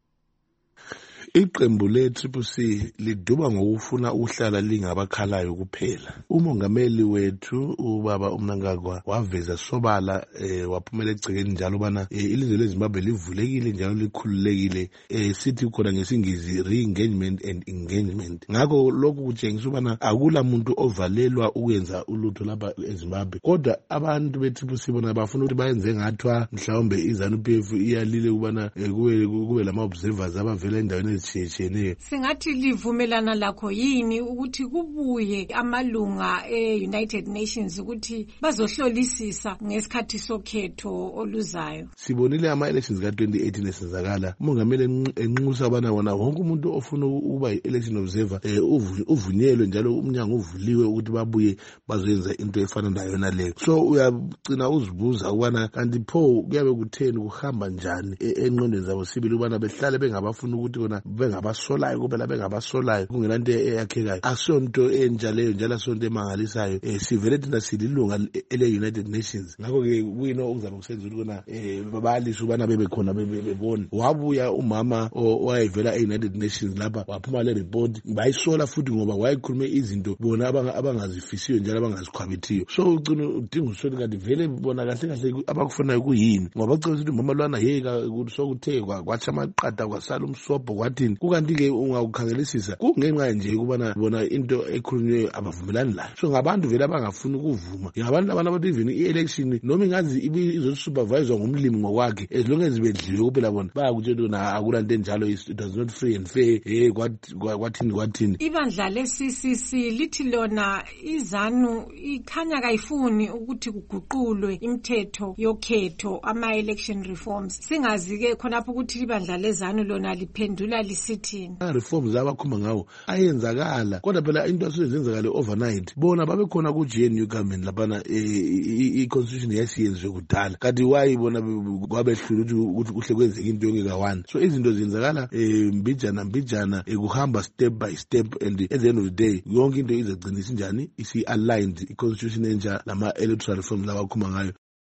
Iqembu le-Triple C liduba ngokufuna uhlala lingabakhalayo kuphela. Umongameli wethu ubaba uMnangagwa waveza sobala eh, waphumela egcekeni njalo bana eh, ilizwe leZimbabwe livulekile njalo likhululekile eh, sithi khona ngesingisi re-engagement and engagement. Ngakho lokhu kutshengisa ubana akula muntu ovalelwa ukwenza ulutho lapha eZimbabwe. Kodwa abantu be-Triple C bona bafuna ukuthi bayenze ngathwa mhlawumbe iZANU-P F iyalile ubana eh, kube kube lama observers abavela endaweni ezitshiyeneyo. Singathi livumelana lakho yini ukuthi kubuye amalunga e-United Nations ukuthi bazohlolisisa ngesikhathi sokhetho oluzayo? Sibonile ama-elections ka-twenty eighteen esenzakala. Umongameli enxusa abana wona wonke umuntu ofuna ukuba yi-election observer eh, uvunyelwe njalo umnyango uvuliwe ukuthi babuye bazoyenza into efana nayo naleyo. So uyagcina uzibuza ukubana kanti pho kuyabe kutheni kuhamba njani engqondweni zabo sibili ubana behlale bengabafuna ukuthi kona bengabasolayo kuphela bengabasolayo kungelanto eyakhekayo. Asonto enja leyo njalo asonto emangalisayo. Eh, sivele thina sililunga ele-United Nations. Ngakho-ke kuyini okuzabe kusenza ukuthi kona eh, babalise ubana bebekhona bebone. Wabuya umama owayevela e-United Nations lapha waphuma le report bayisola futhi ngoba wayekhulume izinto bona abangazifisiyo njalo abangazikhwabithiyo. So ugcina udinga usoli kanti vele bona kahle kahle abakufunayo kuyini ngoba bacebisa ukuthi mama lwana yeka ukuthi sokuthe kwatsha amaqada kwasala umsobho kwathini kukanti-ke ungawukhangelisisa kungenxa nje ukubana bona into ekhulunywe abavumelani layo. So ngabantu vele abangafuni ukuvuma ngabantu abantu abathi even i-election noma ingazi izosuperviswa ngumlimi ngokwakhe as long as bedliwe kuphela bona bayakutshela ukuthi akulanto enjalo it was not free and fair eh kwathini kwathini. Ibandla le-C C C lithi lona iZANU ikhanya kayifuni ukuthi kuguqulwe imithetho yokhetho ama-election reforms. Singazi-ke khonapho ukuthi ibandla leZANU lona liphendula lisithini. Reforms abakhuluma ngawo ayenzakala kodwa phela into asezenzakale overnight bona babekhona ku-G N U government laphana i-constitution yasiyenzwe kudala kanti wayibona kwabehlula ukuthi kuhle kwenzeka into yonke ka-one. So izinto zenzakala mbijana mbijana kuhamba step by step and at the end of the day yonke into izagcina isinjani isi-aligned i-constitution entsha lama-electoral reforms labakhuluma ngayo.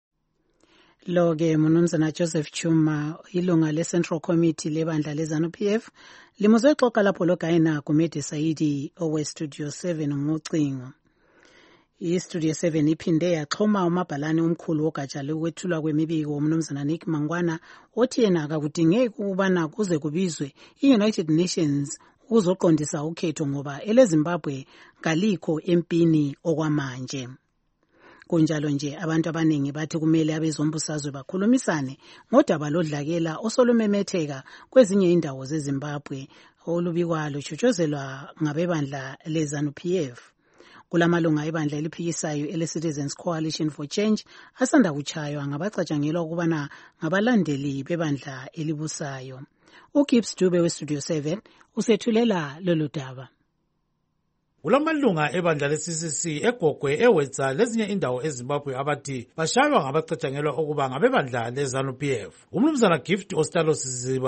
Lo-ke mnumzana Joseph Chuma ilunga le-Central Committee lebandla leZANU-P F limuzwe xoxa lapho loGaina Gumede Saidi owe-Studio seven ngocingo. I-Studio seven iphinde yaxhoma umabhalane omkhulu wogatsha lokwethulwa kwemibiko umnumzana Nick Mangwana othi yena akakudingeki ukubana kuze kubizwe i-United Nations ukuzoqondisa ukhetho ngoba eleZimbabwe kalikho empini okwamanje. Kunjalo nje abantu abaningi bathi kumele abezombusazwe bakhulumisane ngodaba lodlakela osolumemetheka kwezinye indawo zeZimbabwe olubikwa luchutshozelwa ngabebandla leZANU-P F. Kulamalunga ebandla eliphikisayo ele-Citizens Coalition for Change asanda kuchaywa ngabacatshangelwa ukubana ngabalandeli bebandla elibusayo. uGibbs Dube we-Studio seven usethulela lolu daba. Kulamalunga ebandla le-C C C egogwe ewetsa lezinye indawo eZimbabwe abathi bashaywa ngabacatshangelwa ukuba ngabebandla leZANU-P F. Umnumzana Gift Ostalos Siziba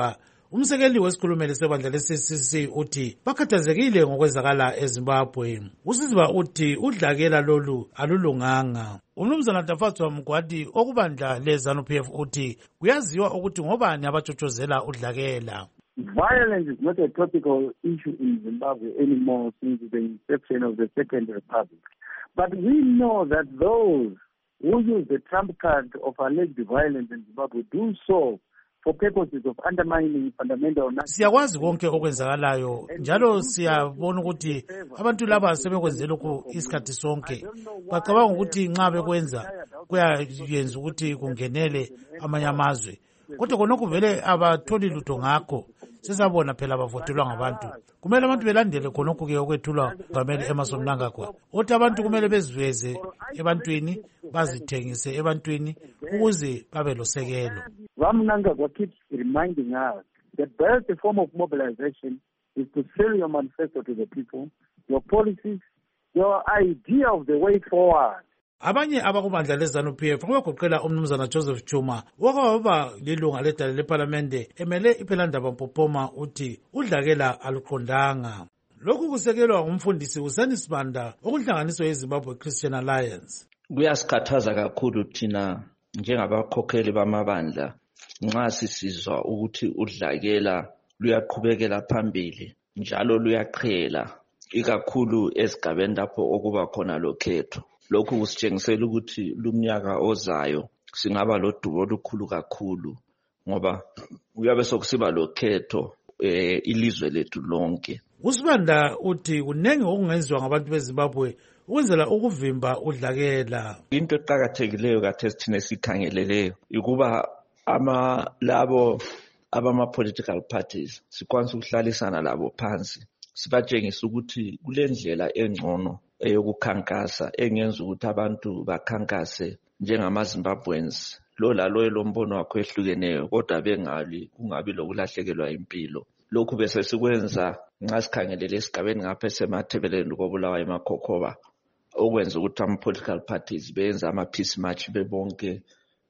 Umsekeli wesikhulumeli sebandla le-C C C uthi bakhathazekile ngokwenzakala eZimbabwe. Usiziba uthi udlakela lolu alulunganga. Umnumzana Dafatswa Mgwadi okubandla le-ZANU-P F uthi kuyaziwa ukuthi ngobani abatshotshozela udlakela. Violence is not a topical issue in Zimbabwe anymore since the inception of the Second Republic. But we know that those who use the trump card of alleged violence in Zimbabwe do so for purposes of undermining fundamental national. Siyakwazi konke okwenzakalayo njalo siyabona ukuthi abantu laba sebekwenzela lokhu isikhathi sonke. Bacabanga ukuthi nxa bekwenza kuyayenza ukuthi kungenele amanye amazwe. Kodwa khonokho vele abatholi lutho ngakho. Sisabona phela abavotelwa ngabantu. Kumele abantu belandele khonokho ke okwethulwa ngamele Emerson Mnangagwa. Othi abantu kumele beziveze ebantwini, bazithengise ebantwini ukuze babe losekelo. Mnangagwa keeps reminding us that the best form of mobilization is to sell your manifesto to the people, your policies, your idea of the way forward. Abanye abakubandla le-ZANU-P F kuyagoqela umnumzana Joseph Chuma okwaba lilunga ledala leParlamente emele iPhelandaba Mpopoma uthi udlakela aluqondanga. Lokhu kusekelwa ngumfundisi uSani Sibanda okuhlanganiswa yeZimbabwe Christian Alliance. Kuyasikhathaza kakhulu thina njengabakhokheli bamabandla nxa sisizwa ukuthi udlakela luyaqhubekela phambili njalo luyaqhela ikakhulu esigabeni lapho okuba khona lokhetho. Lokhu kusitshengisela ukuthi lumnyaka ozayo singaba lodubo olukhulu kakhulu ngoba uyabe sokusiba lokhetho eh, ilizwe lethu lonke. Usibanda uthi kunenge okungenziwa ngabantu beZimbabwe ukwenzela ukuvimba udlakela. Into eqhakathekileyo kathesi thina sikhangeleleyo ukuba ama labo abama political parties sikwanisa ukuhlalisana labo phansi sibatshengisa ukuthi kulendlela engcono eyokukhankasa engenza ukuthi abantu bakhankase njengamaZimbabweans lo lalo elombono wakho ehlukeneyo kodwa bengali kungabi lokulahlekelwa impilo. Lokhu bese sikwenza nxa sikhangelele esigabeni ngapha esemathebeleni kobulawa emakhokhoba okwenza ukuthi ama-political parties beyenza ama-peace march bebonke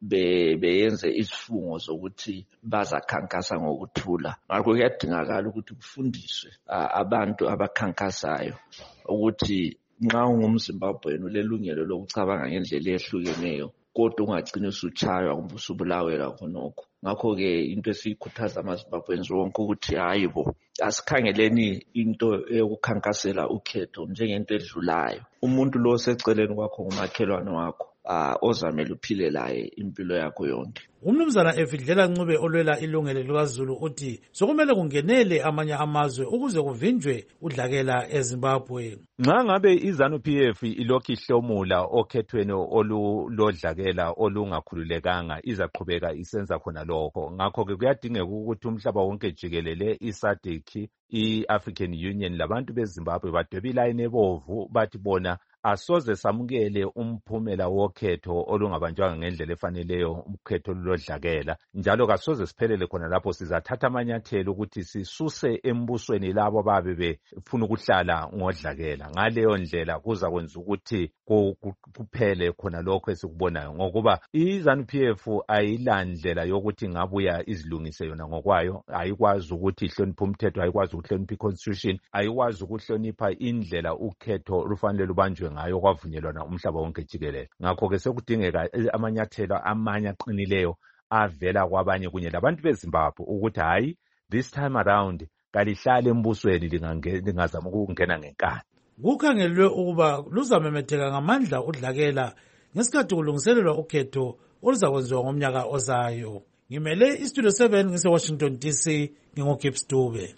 beyenze isifungo zokuthi bazakhankasa ngokuthula. Ngakho kuyadingakala ukuthi kufundiswe abantu abakhankasayo ukuthi nxa ungumZimbabwean ulelungelo lokucabanga ngendlela ehlukeneyo kodwa ungagcina usutshaywa kumbe usubulawela khonokho. Ngakho-ke into esiyikhuthaza amaZimbabweans wonke ukuthi hayi bo asikhangeleni into eyokukhankasela ukhetho njengento edlulayo. Umuntu lo oseceleni kwakho ngumakhelwane wakho ah ozamela uphile laye impilo yakho yonke. Umnumzana Efidlela Ncube olwela ilungelo likaZulu uthi sokumele kungenele amanye amazwe ukuze kuvinjwe udlakela eZimbabwe. Nxa ngabe iZANU-P F ilokhu ihlomula okhethweni olulodlakela olungakhululekanga izaqhubeka isenza khona lokho. Ngakho ke kuyadingeka ukuthi umhlaba wonke jikelele iSADC i-African Union labantu beZimbabwe badwebela inebovu bathi bona asoze samukele umphumela wokhetho olungabanjwanga ngendlela efaneleyo ukhetho lodlakela njalo kasoze siphelele khona lapho sizathatha amanyathelo ukuthi sisuse embusweni labo babe befuna ukuhlala ngodlakela. Ngaleyo ndlela kuza kwenza ukuthi kuphele khona lokho esikubonayo ngokuba iZANU-P F ayilandlela yokuthi ngabuya izilungise yona ngokwayo, ayikwazi ukuthi ihloniphe umthetho, ayikwazi ukuhlonipha iconstitution, ayikwazi ukuhlonipha indlela ukhetho lufanele lubanjwe ngayo kwavunyelwana umhlaba wonke jikelele. Ngakho ke sekudingeka amanyathelo amanye aqinileyo avela kwabanye kunye labantu beZimbabwe ukuthi hayi this time around kalihlale embusweni lingazama ukungena ngenkani. Kukhangelwe ukuba luzamemetheka ngamandla udlakela ngesikhathi kulungiselelwa ukhetho oluzakwenziwa ngomnyaka ozayo. Ngimele iStudio seven ngise Washington D C ngingoGibbs Dube.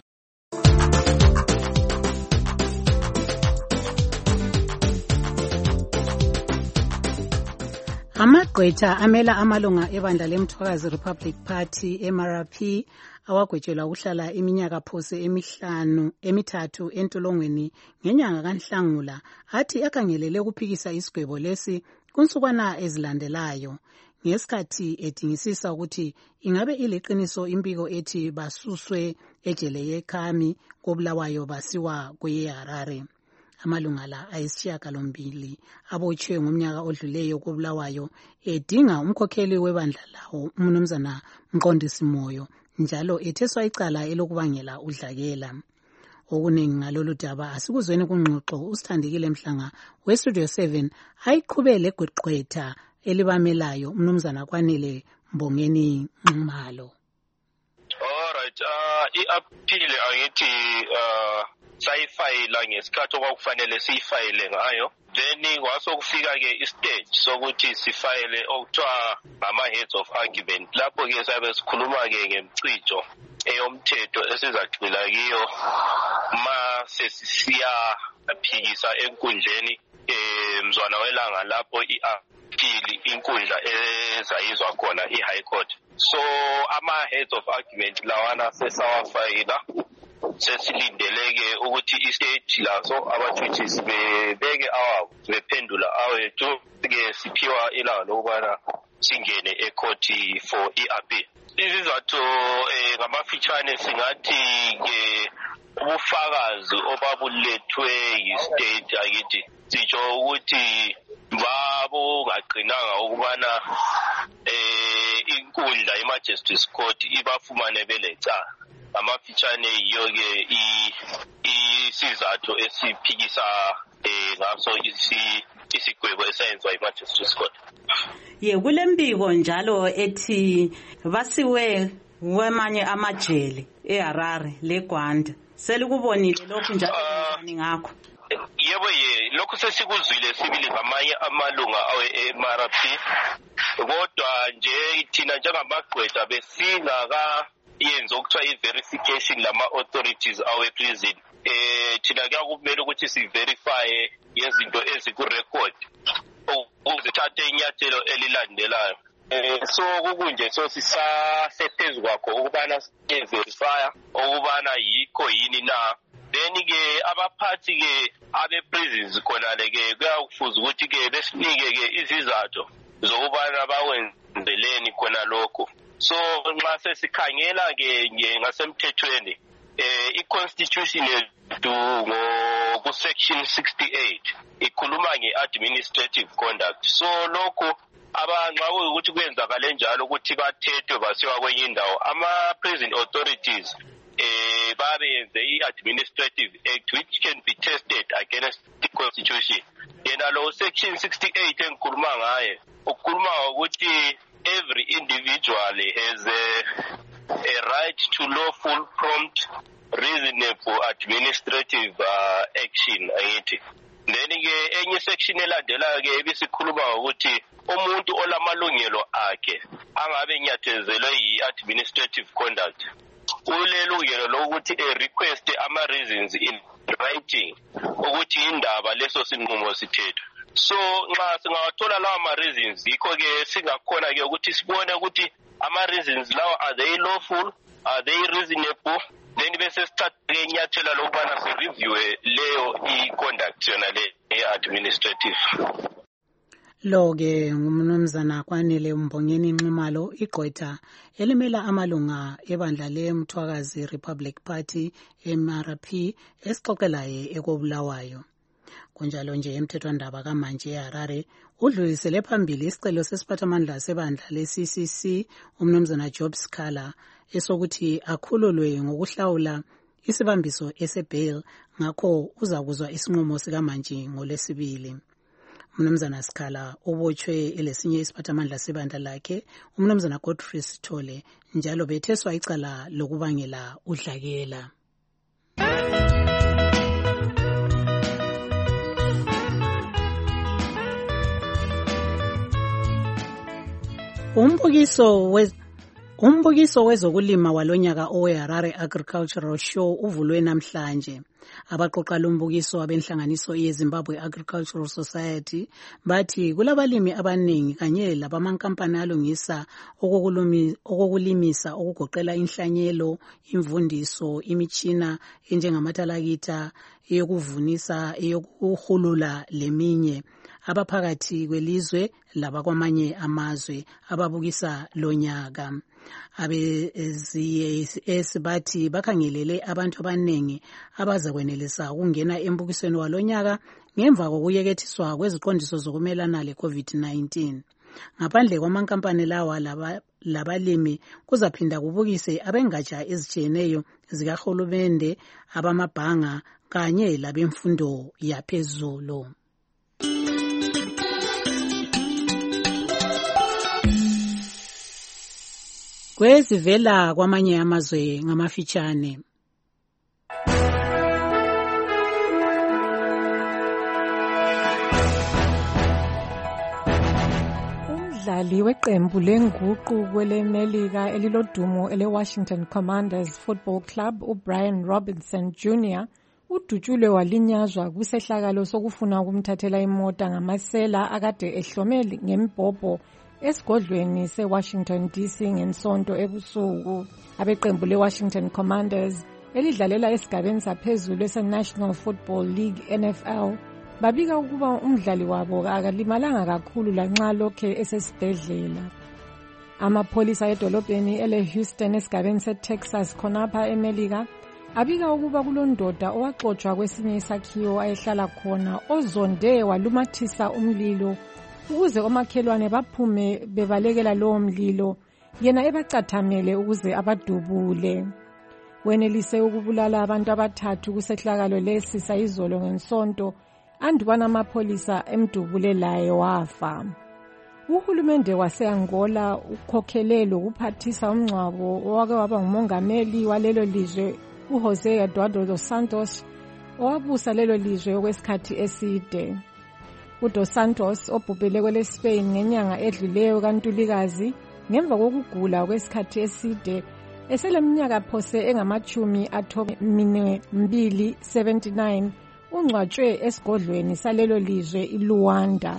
Amagqwetha amela amalunga ebandla lemthwakazi Republic Party M R P awagwetshelwa ukuhlala iminyaka phose emihlanu emithathu entolongweni ngenyanga kaNhlangula athi akhangelele ukuphikisa isigwebo lesi kunsukwana ezilandelayo ngesikhathi edingisisa ukuthi ingabe iliqiniso impiko ethi basuswe ejele yeKhami kobulawayo basiwa kweHarare. Amalunga la ayisishiyagalombili abotshwe ngomnyaka odluleyo kobulawayo edinga umkhokheli webandla lawo umnumzana Mqondisi Moyo njalo etheswa icala elokubangela udlakela. Okuningi ngalolu daba asikuzweni kungxoxo uSithandekile Mhlanga weStudio seven ayiqhubele gqwetha elibamelayo umnumzana Kwanele Mbongeni Nxumalo. Alright, uh i-appeal angithi uh sayifayila ngesikhathi okwakufanele siyifayile ngayo, then kwasokufika ke istage sokuthi sifayile okuthiwa ngama-heads of argument. Lapho ke sabe sikhuluma ke ngemcijo eyomthetho esizagxila kiyo ma sesiyaphikisa enkundleni emzwana welanga lapho i-appeal inkundla ezayizwa khona i-High Court. So ama-heads of argument lawana sesawafayila, sesilindeleke ukuthi i-stage laso abathuthisi bebeke awabo bephendula awethu ke siphiwa ilanga lokubana singene ekhoti for i-appeal. Izizathu ngamafitshane singathi ke ubufakazi obabulethwe yi-state akithi sitsho ukuthi babungaqinanga ukubana inkundla i-Majesty's Court ibafumane belecala. Amafitshane yiyo ke isizathu esiphikisa ngaso isigwebo esayenziwa i-Majesty's Court. Ye kulembiko njalo ethi basiwe kwamanye amajele eHarare leGwanda. Selikubonile lokhu njalo njani ngakho? Yebo ye, lokhu sesikuzwile sibili ngamanye amalunga awe-M R P, kodwa nje thina njengamagqwetha besingaka yenza okuthiwa i-verification lama-authorities awe-prison. Eh thina kuyakumele ukuthi si-verify yezinto ezikurecord ukuzithatha inyathelo elilandelayo. Eh so kukunje so sisasephezu kwakho ukubana siverifya ukubana yikho yini na. Then ke abaphathi ke abe-prisons khonale ke kuyakufuza ukuthi ke besinike ke izizathu zokubana bawenzeleni khona lokho. So nxa sesikhangela ke ngasemthethweni eh i-constitution yethu ngo section sixty-eight ikhuluma nge-administrative conduct. So lokho abanxa ukuthi kwenzakale njalo ukuthi bathethwe basiwa kwenye indawo, ama-prison authorities eh babenze i-administrative act which can be tested against the constitution. Yena lo section sixty-eight engikhuluma ngaye ukhuluma ukuthi every individual has a, a right to lawful, prompt, reasonable administrative uh, action. Then ke enye section elandelayo ke ebisikhuluma ukuthi umuntu olamalungelo akhe angabe nyathezelwe yi-administrative conduct ulelungelo lokuthi a request ama reasons in writing ukuthi indaba leso sinqumo sithethwe. So nxa singawathola lawa ma reasons yikho ke singakhona ke ukuthi sibone ukuthi ama reasons lawa are they lawful, are they reasonable, then bese sithatha ke inyathelo lokubana si review leyo i-conduct yona le administrative. Lo ke ngumnumzana Kwanele Mbongeni Nxumalo, igqwetha elimela amalunga ebandla leMthwakazi Republic Party M R P esixoxelaye ekobulawayo. Kunjalo nje emthethwandaba kamanje eHarare udlulisele phambili isicelo sesiphathamandla sebandla le-C C C umnumzana Job Sikhala esokuthi akhululwe ngokuhlawula isibambiso esebail, ngakho uzakuzwa isinqumo sikamanje ngolesibili. Umnumzana Sikhala ubotshwe elesinye isiphathamandla sebandla lakhe umnumzana Godfrey Sithole, njalo betheswa icala lokubangela udlakela. Umbukiso wez Umbukiso wezokulima walonyaka oweHarare Agricultural Show uvulwe namhlanje. Abaqoqa lombukiso abenhlanganiso yeZimbabwe Agricultural Society bathi kulabalimi abaningi kanye labamankampani alungisa okokulimisa okugoqela inhlanyelo, imvundiso, imitshina enjengamathalakitha eyokuvunisa, eyokuhulula leminye, abaphakathi kwelizwe labakwamanye amazwe ababukisa lonyaka. Abezi bathi bakhangelele abantu abaningi abazakwenelisa ukungena embukisweni walonyaka ngemva kokuyekethiswa kweziqondiso zokumelana le COVID nineteen. Ngaphandle kwamankampani lawa laba labalimi kuzaphinda kubukise abengatsha ezitshiyeneyo zikahulumende, abamabhanga kanye labemfundo yaphezulu. Kwezivela kwamanye amazwe ngamafitshane. Umdlali weqembu lenguqu kwelemelika elilodumo ele-Washington Commanders Football Club uBrian Robinson Junior udutshulwe walinyazwa kwisehlakalo sokufuna ukumthathela imota ngamasela akade ehlome ngembhobho esigodlweni se-Washington D C ngensonto ebusuku. Abeqembu le-Washington Commanders elidlalela esigabeni saphezulu ese-National Football League N F L babika ukuba umdlali wabo akalimalanga kakhulu lanxa lokhe esesibhedlela. Amapholisa edolobheni ele-Houston esigabeni se-Texas khonapha eMelika abika ukuba kulondoda owaxotshwa kwesinye isakhiwo ayehlala khona ozonde walumathisa umlilo ukuze omakhelwane baphume bebalekela lowo mlilo, yena ebacathamele ukuze abadubule. Wenelise ukubulala abantu abathathu kusehlakalo lesi sayizolo ngensonto, andubana amapholisa emdubule laye wafa. Uhulumende wase-Angola ukhokhele lokuphathisa umngcwabo owake waba ngumongameli walelo lizwe uJose Eduardo dos Santos owabusa lelo lizwe okwesikhathi eside. uDos Santos obhubhele kwele-Spain ngenyanga edluleyo kaNtulikazi ngemva kokugula kwesikhathi eside eseleminyaka phose engamachumi athombili mbili seventy-nine ungcwatshwe esigodlweni salelo lizwe iLuanda.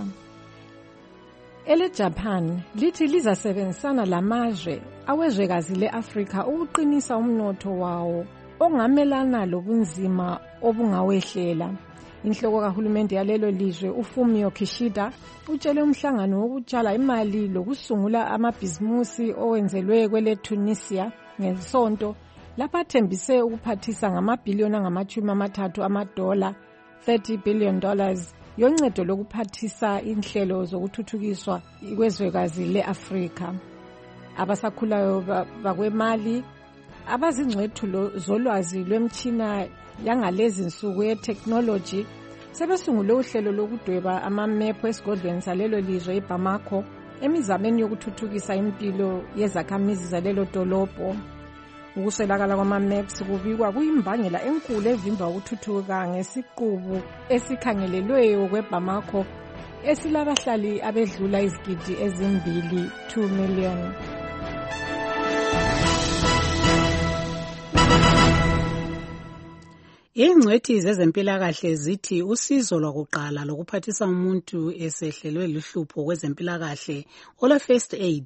Ele-Japan lithi lizasebenzisana lamazwe awezwekazi le-Afrika ukuqinisa umnotho wawo ongamelana lobunzima obungawehlela. Inhloko kahulumende yalelo lizwe uFumio Kishida utshele umhlangano wokutshala imali lokusungula amabhizimusi owenzelwe kwele Tunisia ngensonto lapha athembise ukuphathisa ngamabhiliyoni angamachumi amathathu amadola thirty billion dollars yoncedo lokuphathisa inhlelo zokuthuthukiswa kwezwekazi le-Afrika. Abasakhulayo bakwemali abazingcwethu zolwazi lwemtshina yangalezi nsuku ye-technology sebesungule uhlelo lokudweba amamephu esigodlweni salelo lizwe iBamako emizameni yokuthuthukisa impilo yezakhamizi zalelo dolobho. Ukuswelakala kwama-maps kubikwa kuyimbangela enkulu evimba ukuthuthuka ngesiqubu esikhangelelweyo kweBamako esilabahlali abedlula izigidi ezimbili two million. Ingcwethi zezempilakahle zithi usizo lwakuqala lokuphathisa umuntu esehlelwe luhlupho kwezempilakahle ola first aid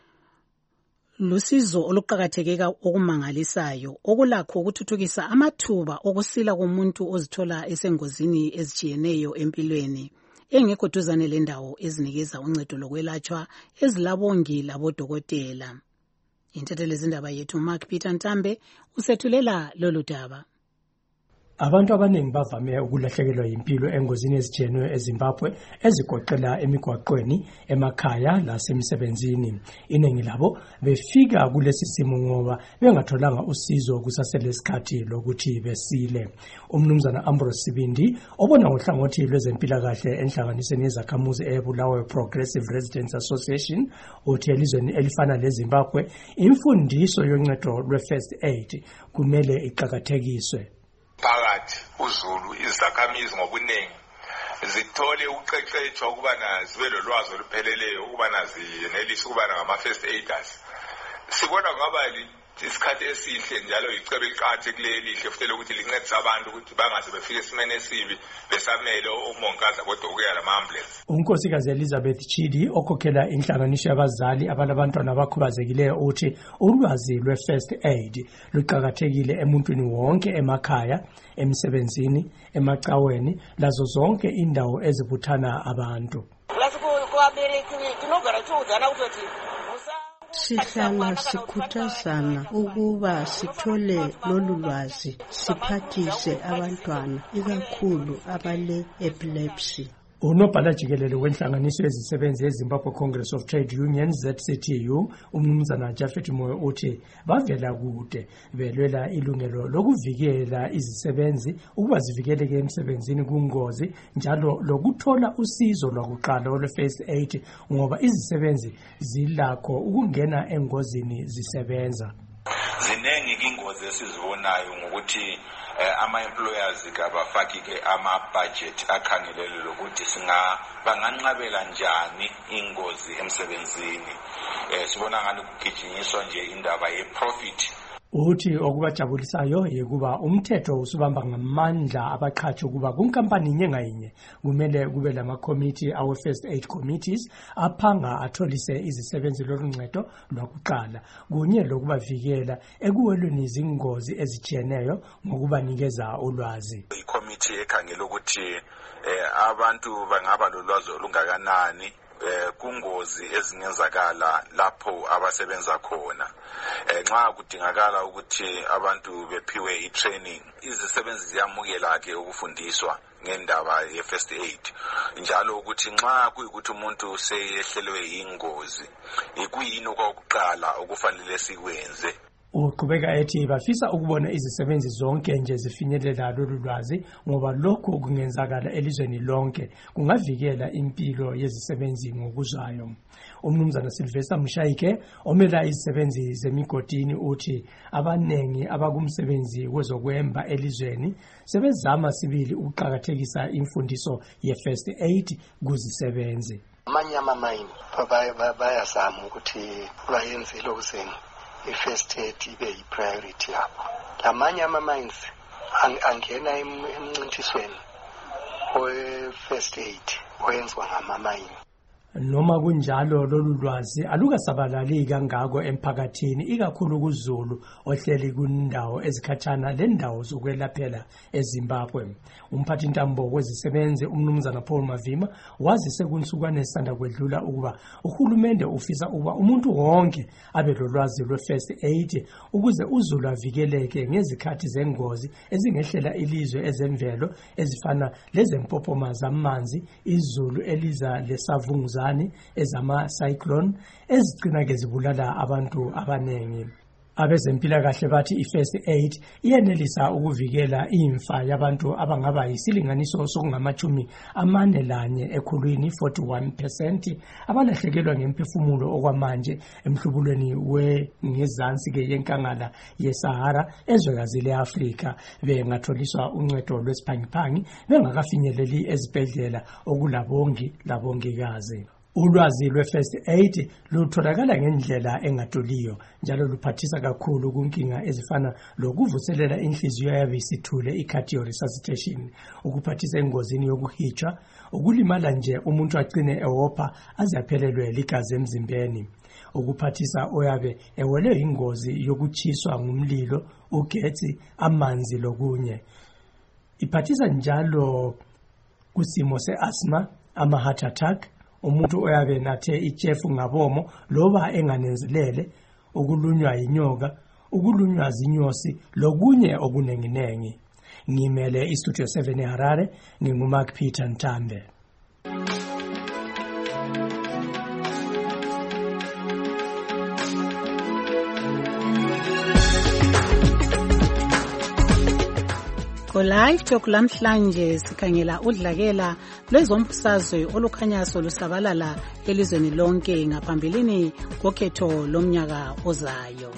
lusizo oluqakatheke okumangalisayo okulakho ukuthuthukisa amathuba okusila komuntu ozithola esengozini ezitshiyeneyo empilweni engekho duzane lendawo ezinikeza uncedo lokwelatshwa ezilabongi labodokotela. Intatheli zindaba yethu Mark Peter Ntambe usethulela lolu daba. Abantu abaningi bavame ukulahlekelwa impilo engozini ezitshiyeneyo eZimbabwe ezigoqela emigwaqweni, emakhaya lasemsebenzini. Iningi labo befika kulesi simo ngoba bengatholanga usizo kusaselesikhathi lokuthi besile. Umnumzana Ambrose Sibindi obona ngohlangothi lwezempilakahle enhlanganisweni yezakhamuzi eBulawayo Progressive Residents Association uthi elizweni elifana leZimbabwe imfundiso yoncedo lwe-first aid kumele iqakathekiswe. Phakathi uZulu izakhamizi ngobuningi zithole uqeqesho ukubana zibe lolwazi olupheleleyo ukubana zinelise ukubana ngama-first aiders. Sibona ngaba isikhathi esihle njalo icebo eliqakathekileyo elihle futhi lokuthi lincedise abantu ukuthi bangaze befike esimeni esibi besamele umongikazi kodokotela lama-ambulance. Unkosikazi Elizabeth Chidi okhokhela inhlanganiso yabazali abalabantwana abakhubazekileyo uthi ulwazi lwe-first aid luqakathekile emuntwini wonke emakhaya, emsebenzini, emacaweni lazo zonke indawo ezibuthana abantu. Sihlala sikhuthazana ukuba sithole lolu lwazi siphathise abantwana ikakhulu abale epilepsy. Unobhala jikelele wenhlanganiso yezisebenzi yeZimbabwe Congress of Trade Unions Z C T U umnumzana Japhet Moyo uthi bavela kude belwela ilungelo lokuvikela izisebenzi ukuba zivikeleke emsebenzini kungozi njalo lokuthola usizo lwakuqala olwe first aid ngoba izisebenzi zilakho ukungena engozini zisebenza. Ziningi ingozi esizibonayo ngokuthi ama-employers kabafaki-ke ama-budget akhangelele lokuthi banganqabela njani ingozi emsebenzini. Sibona ngani kugijinyiswa nje indaba ye-profit. Uthi okubajabulisayo yekuba umthetho usubamba ngamandla abaqhatshi ukuba kunkampani inye ngayinye kumele kube lama-committee awe first aid committees aphanga atholise izisebenzi loluncedo lwakuqala kunye lokubavikela ekuwelweni izingozi ezijiyeneyo ngokubanikeza ulwazi. I-committee ekhangela ukuthi abantu bangaba lolwazi olungakanani kungozi ezingenzakala lapho abasebenza khona. Nxa kudingakala ukuthi abantu bephiwe i-training, izisebenzi ziyamukela ke ukufundiswa ngendaba ye-first aid. Njalo ukuthi nxa kuyikuthi umuntu seyehlelwe ingozi, ikuyini okokuqala okufanele sikwenze. Uqhubeka ethi bafisa ukubona izisebenzi zonke nje zifinyelela lolu lwazi ngoba lokho kungenzakala elizweni lonke kungavikela impilo yezisebenzi ngokuzayo. Umnumzana Sylvester Mshayike omela izisebenzi zemigodini uthi abanengi abakumsebenzi wezokwemba elizweni sebezama sibili ukuqhakathekisa imfundiso ye-first aid kuzisebenzi. Amanye ama-mine bayazama ukuthi bayenze lokhu zenye i-first aid ibe yi-priority yabo. Lamanye ama-mines angena emncintisweni we-first aid oyenziwa ngama-mine. Noma kunjalo lolu lwazi alukasabalali kangako emphakathini ikakhulu kuZulu ohleli kundawo ezikhatshana lendawo zokwelaphela eZimbabwe. Umphathi ntambo wezisebenzi umnumzana Paul Mavima wazise kunsukwane esanda kwedlula ukuba uhulumende ufisa ukuba umuntu wonke abe lolwazi lwe-first aid ukuze uZulu avikeleke ngezikhathi zengozi ezingehlela ilizwe ezemvelo ezifana lezempophoma zamanzi, izulu eliza lesavunguzane ezama cyclone ezigcina ke zibulala abantu abanengi. Abezempilakahle bathi i-first aid iyenelisa ukuvikela imfa yabantu abangaba yisilinganiso sokungamachumi amane lanye ekhulwini forty-one percent abalahlekelwa ngemphefumulo okwamanje emhlubulweni wengezansi ke yenkangala yeSahara ezwekazi leAfrika bengatholiswa uncedo lwesiphangiphangi bengakafinyeleli ezibhedlela okulabongi labongikazi. Ulwazi lwe-first aid lutholakala ngendlela engaduliyo njalo luphathisa kakhulu kunkinga ezifana lokuvuselela inhliziyo yabe isithule i-cardio resuscitation, ukuphathisa engozini yokuhitshwa, ukulimala nje umuntu agcine ewopha aze aphelelwe ligazi emzimbeni, ukuphathisa oyabe ewelwe ingozi yokuchiswa ngumlilo, ugetsi, amanzi lokunye. Iphathisa njalo kusimo se-asthma, ama-heart attack, umuntu oyabe nathe ijefu ngabomo loba enganenzelele, ukulunywa inyoka, ukulunywa zinyosi lokunye okunenginengi. Ngimele iStudio seven eHarare, nginguMark Peter Ntambe. Live Talk lamhlanje sikhangela udlakela lwezombusazwe olukhanya solusabalala elizweni lonke ngaphambilini kokhetho lomnyaka ozayo.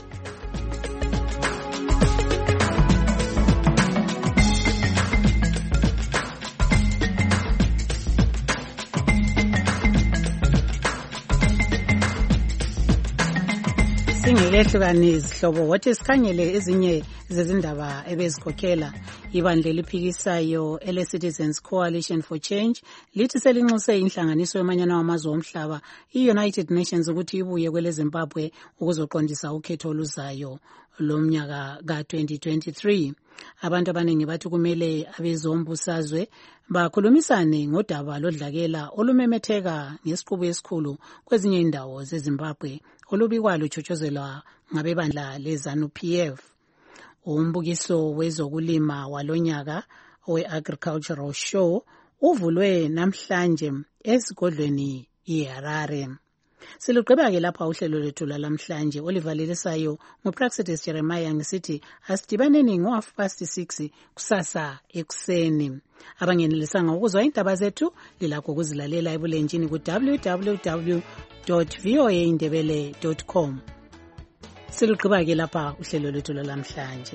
Singelehlukane izihlobo wathi sikhangele ezinye zezindaba ebezikhokhela. Ibandla eliphikisayo ele-Citizens Coalition for Change lithi selinxuse inhlanganiso yomanyano wamazwe omhlaba i-United Nations ukuthi ibuye kwele Zimbabwe ukuzoqondisa ukhetho oluzayo lomnyaka ka twenty twenty-three. Abantu abaningi bathi kumele abezombusazwe bakhulumisane ngodaba lodlakela olumemetheka ngesiqubu esikhulu kwezinye indawo zeZimbabwe olubikwa lutshotshozelwa ngabebandla leZANU P F. Umbukiso wezokulima walonyaka we-Agricultural Show uvulwe namhlanje esigodlweni iHarare. Silugqiba-ke lapha uhlelo lwethu lwalamhlanje olivalelisayo nguPraxidis Jeremiah ngisithi asidibaneni ngo-half past six kusasa ekuseni. Abangenelisanga ukuzwa indaba zethu lilakho ukuzilalela ebulenjini ku w w w dot voa indebele dot com. Silugqiba-ke lapha uhlelo lwethu lwalamhlanje.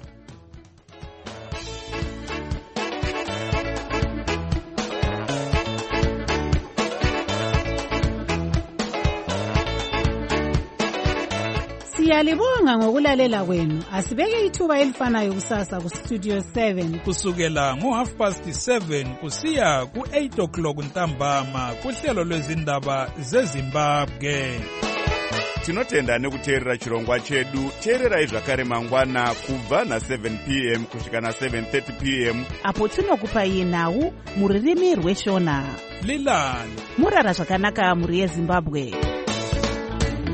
Siyalibonga ngokulalela kwenu. Asibeke ithuba elifanayo kusasa ku Studio seven kusukela ngo half past seven kusiya ku eight o'clock ntambama kuhlelo lwezindaba zeZimbabwe. Tinotenda nekuteerera chirongwa chedu. Teererai zvakare mangwana kubva na seven p m kusvika na seven thirty p m apo tinokupai nhau muririmi rweshona. Lilani murara zvakanaka muri yeZimbabwe.